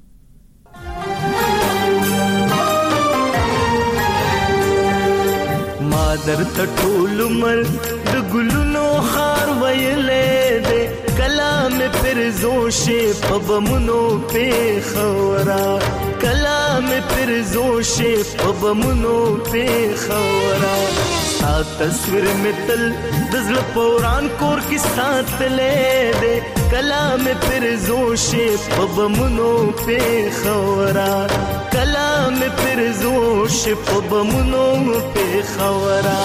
مادر ټول مر د ګلونو خار ویلې دې کلام پر زوشه په بمونو په خورا کلام پر زوشه په بمونو په خورا ستا تصویر متل دزل پوران کور کی ساتلې دې کلام پر زوشه په بمونو په خورا کلام پر زوشه په بمونو په خورا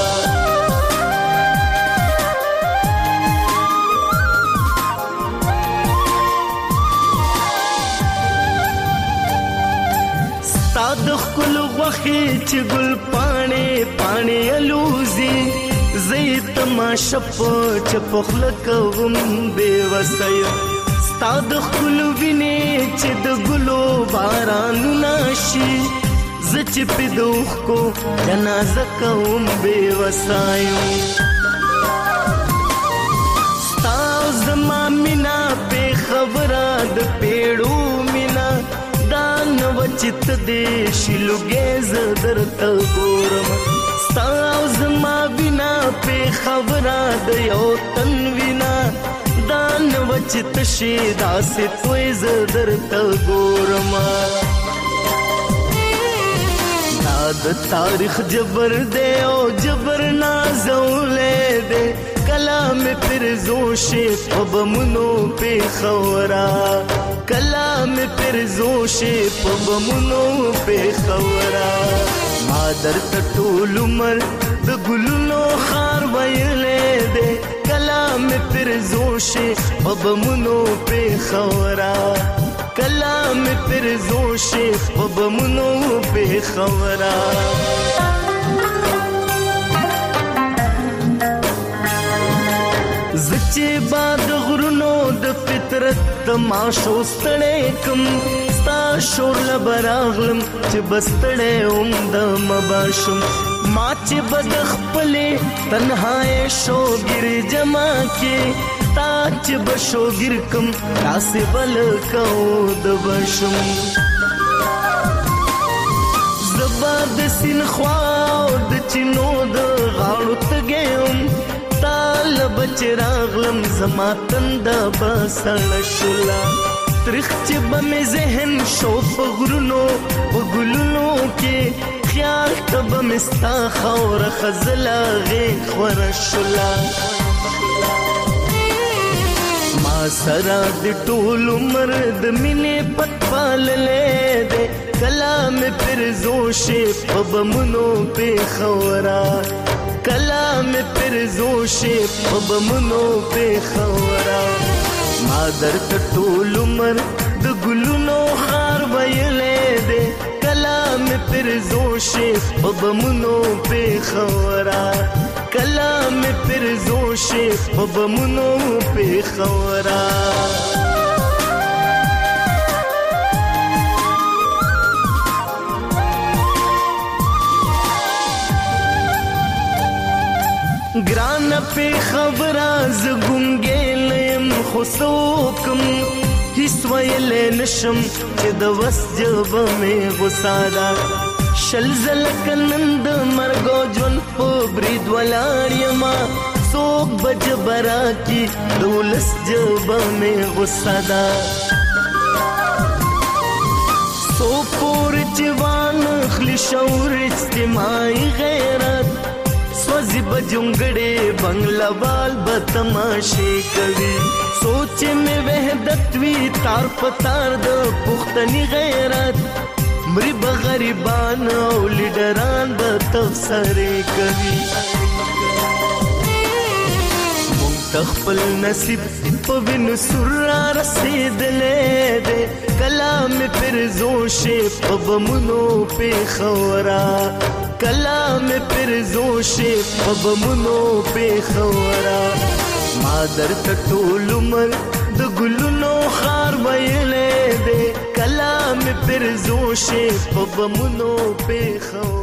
ستاد خل وخی چې ګل پانی پانی الوزی زیت ما شپ چپخل کوم بے وسیا ستاد خل ویني چې د ګلو باران ناشي زچ په دوخ کو جنازه کوم بے وسایو ستاو زما مینا په خبره د پیړو مینا دان وچت دې شلوګې زدر ته ګورم ستاو زما بنا په خبره د یو تن وینا دان وچت شي داسې توي زدر ته ګورم د تاریخ جبر دے او جبر نازولے دے کلام پر زوشے پبمنو پہ خورا کلام پر زوشے پبمنو پہ خورا مادر تټول عمر د ګلونو خار ویلې دے کلام پر زوشے پبمنو پہ خورا کلام پر زوشے پبمنو پہ خورا زچے باد غرونو د فطرت ماشو ستړې کم ستا شور لبراغلم چې بستړې اوم د مباشم ما چې بد خپلې تنهاي شوګر جما کې تاچ بشوګر کم تاسې بل کو د بشم زباد سین خواو د چینو د غاړو تګم تال بچ راغلم زما تند بسړ شلا ترخ چې بمې ذهن شو په غرونو په ګلونو کې خیال تب مستا خور خزلا غي خور شلا ما سرا د ټول عمر د مینې پټ پاللې دې کلام پر زوشې په بمونو په خورا کلام پر زوشے پبمنو پہ خورا مادر ټول عمر د ګلونو خار ویلې دے کلام پر زوشے پبمنو پہ خورا کلام پر زوشے پبمنو پہ خورا ګران په خبره زګونګې لیم خصوکم هیڅ ویل نشم چې د وس جواب مې غصادا شل زل کنند مرګو جون په برید ولاړیما څوک بجبرا کی دولس جواب مې غصادا سو پور جوان خلی شعور اجتماعي غیرت سوزی بجونگڑے بنگلہ بال بتماشے کوي سوچ میں وحدت وی تار پتار د پختنی غیرت مری بغریبان او لیډران به تفسیر کوي مونږ خپل نصیب پوین سر رسیدلې دې کلام پر زوشه پبمنو په خورا کلام پر زوشه پبمنو په خورا ما درته ټول عمر د ګلونو خار ویلې دې کلام پر زوشه پبمنو په خورا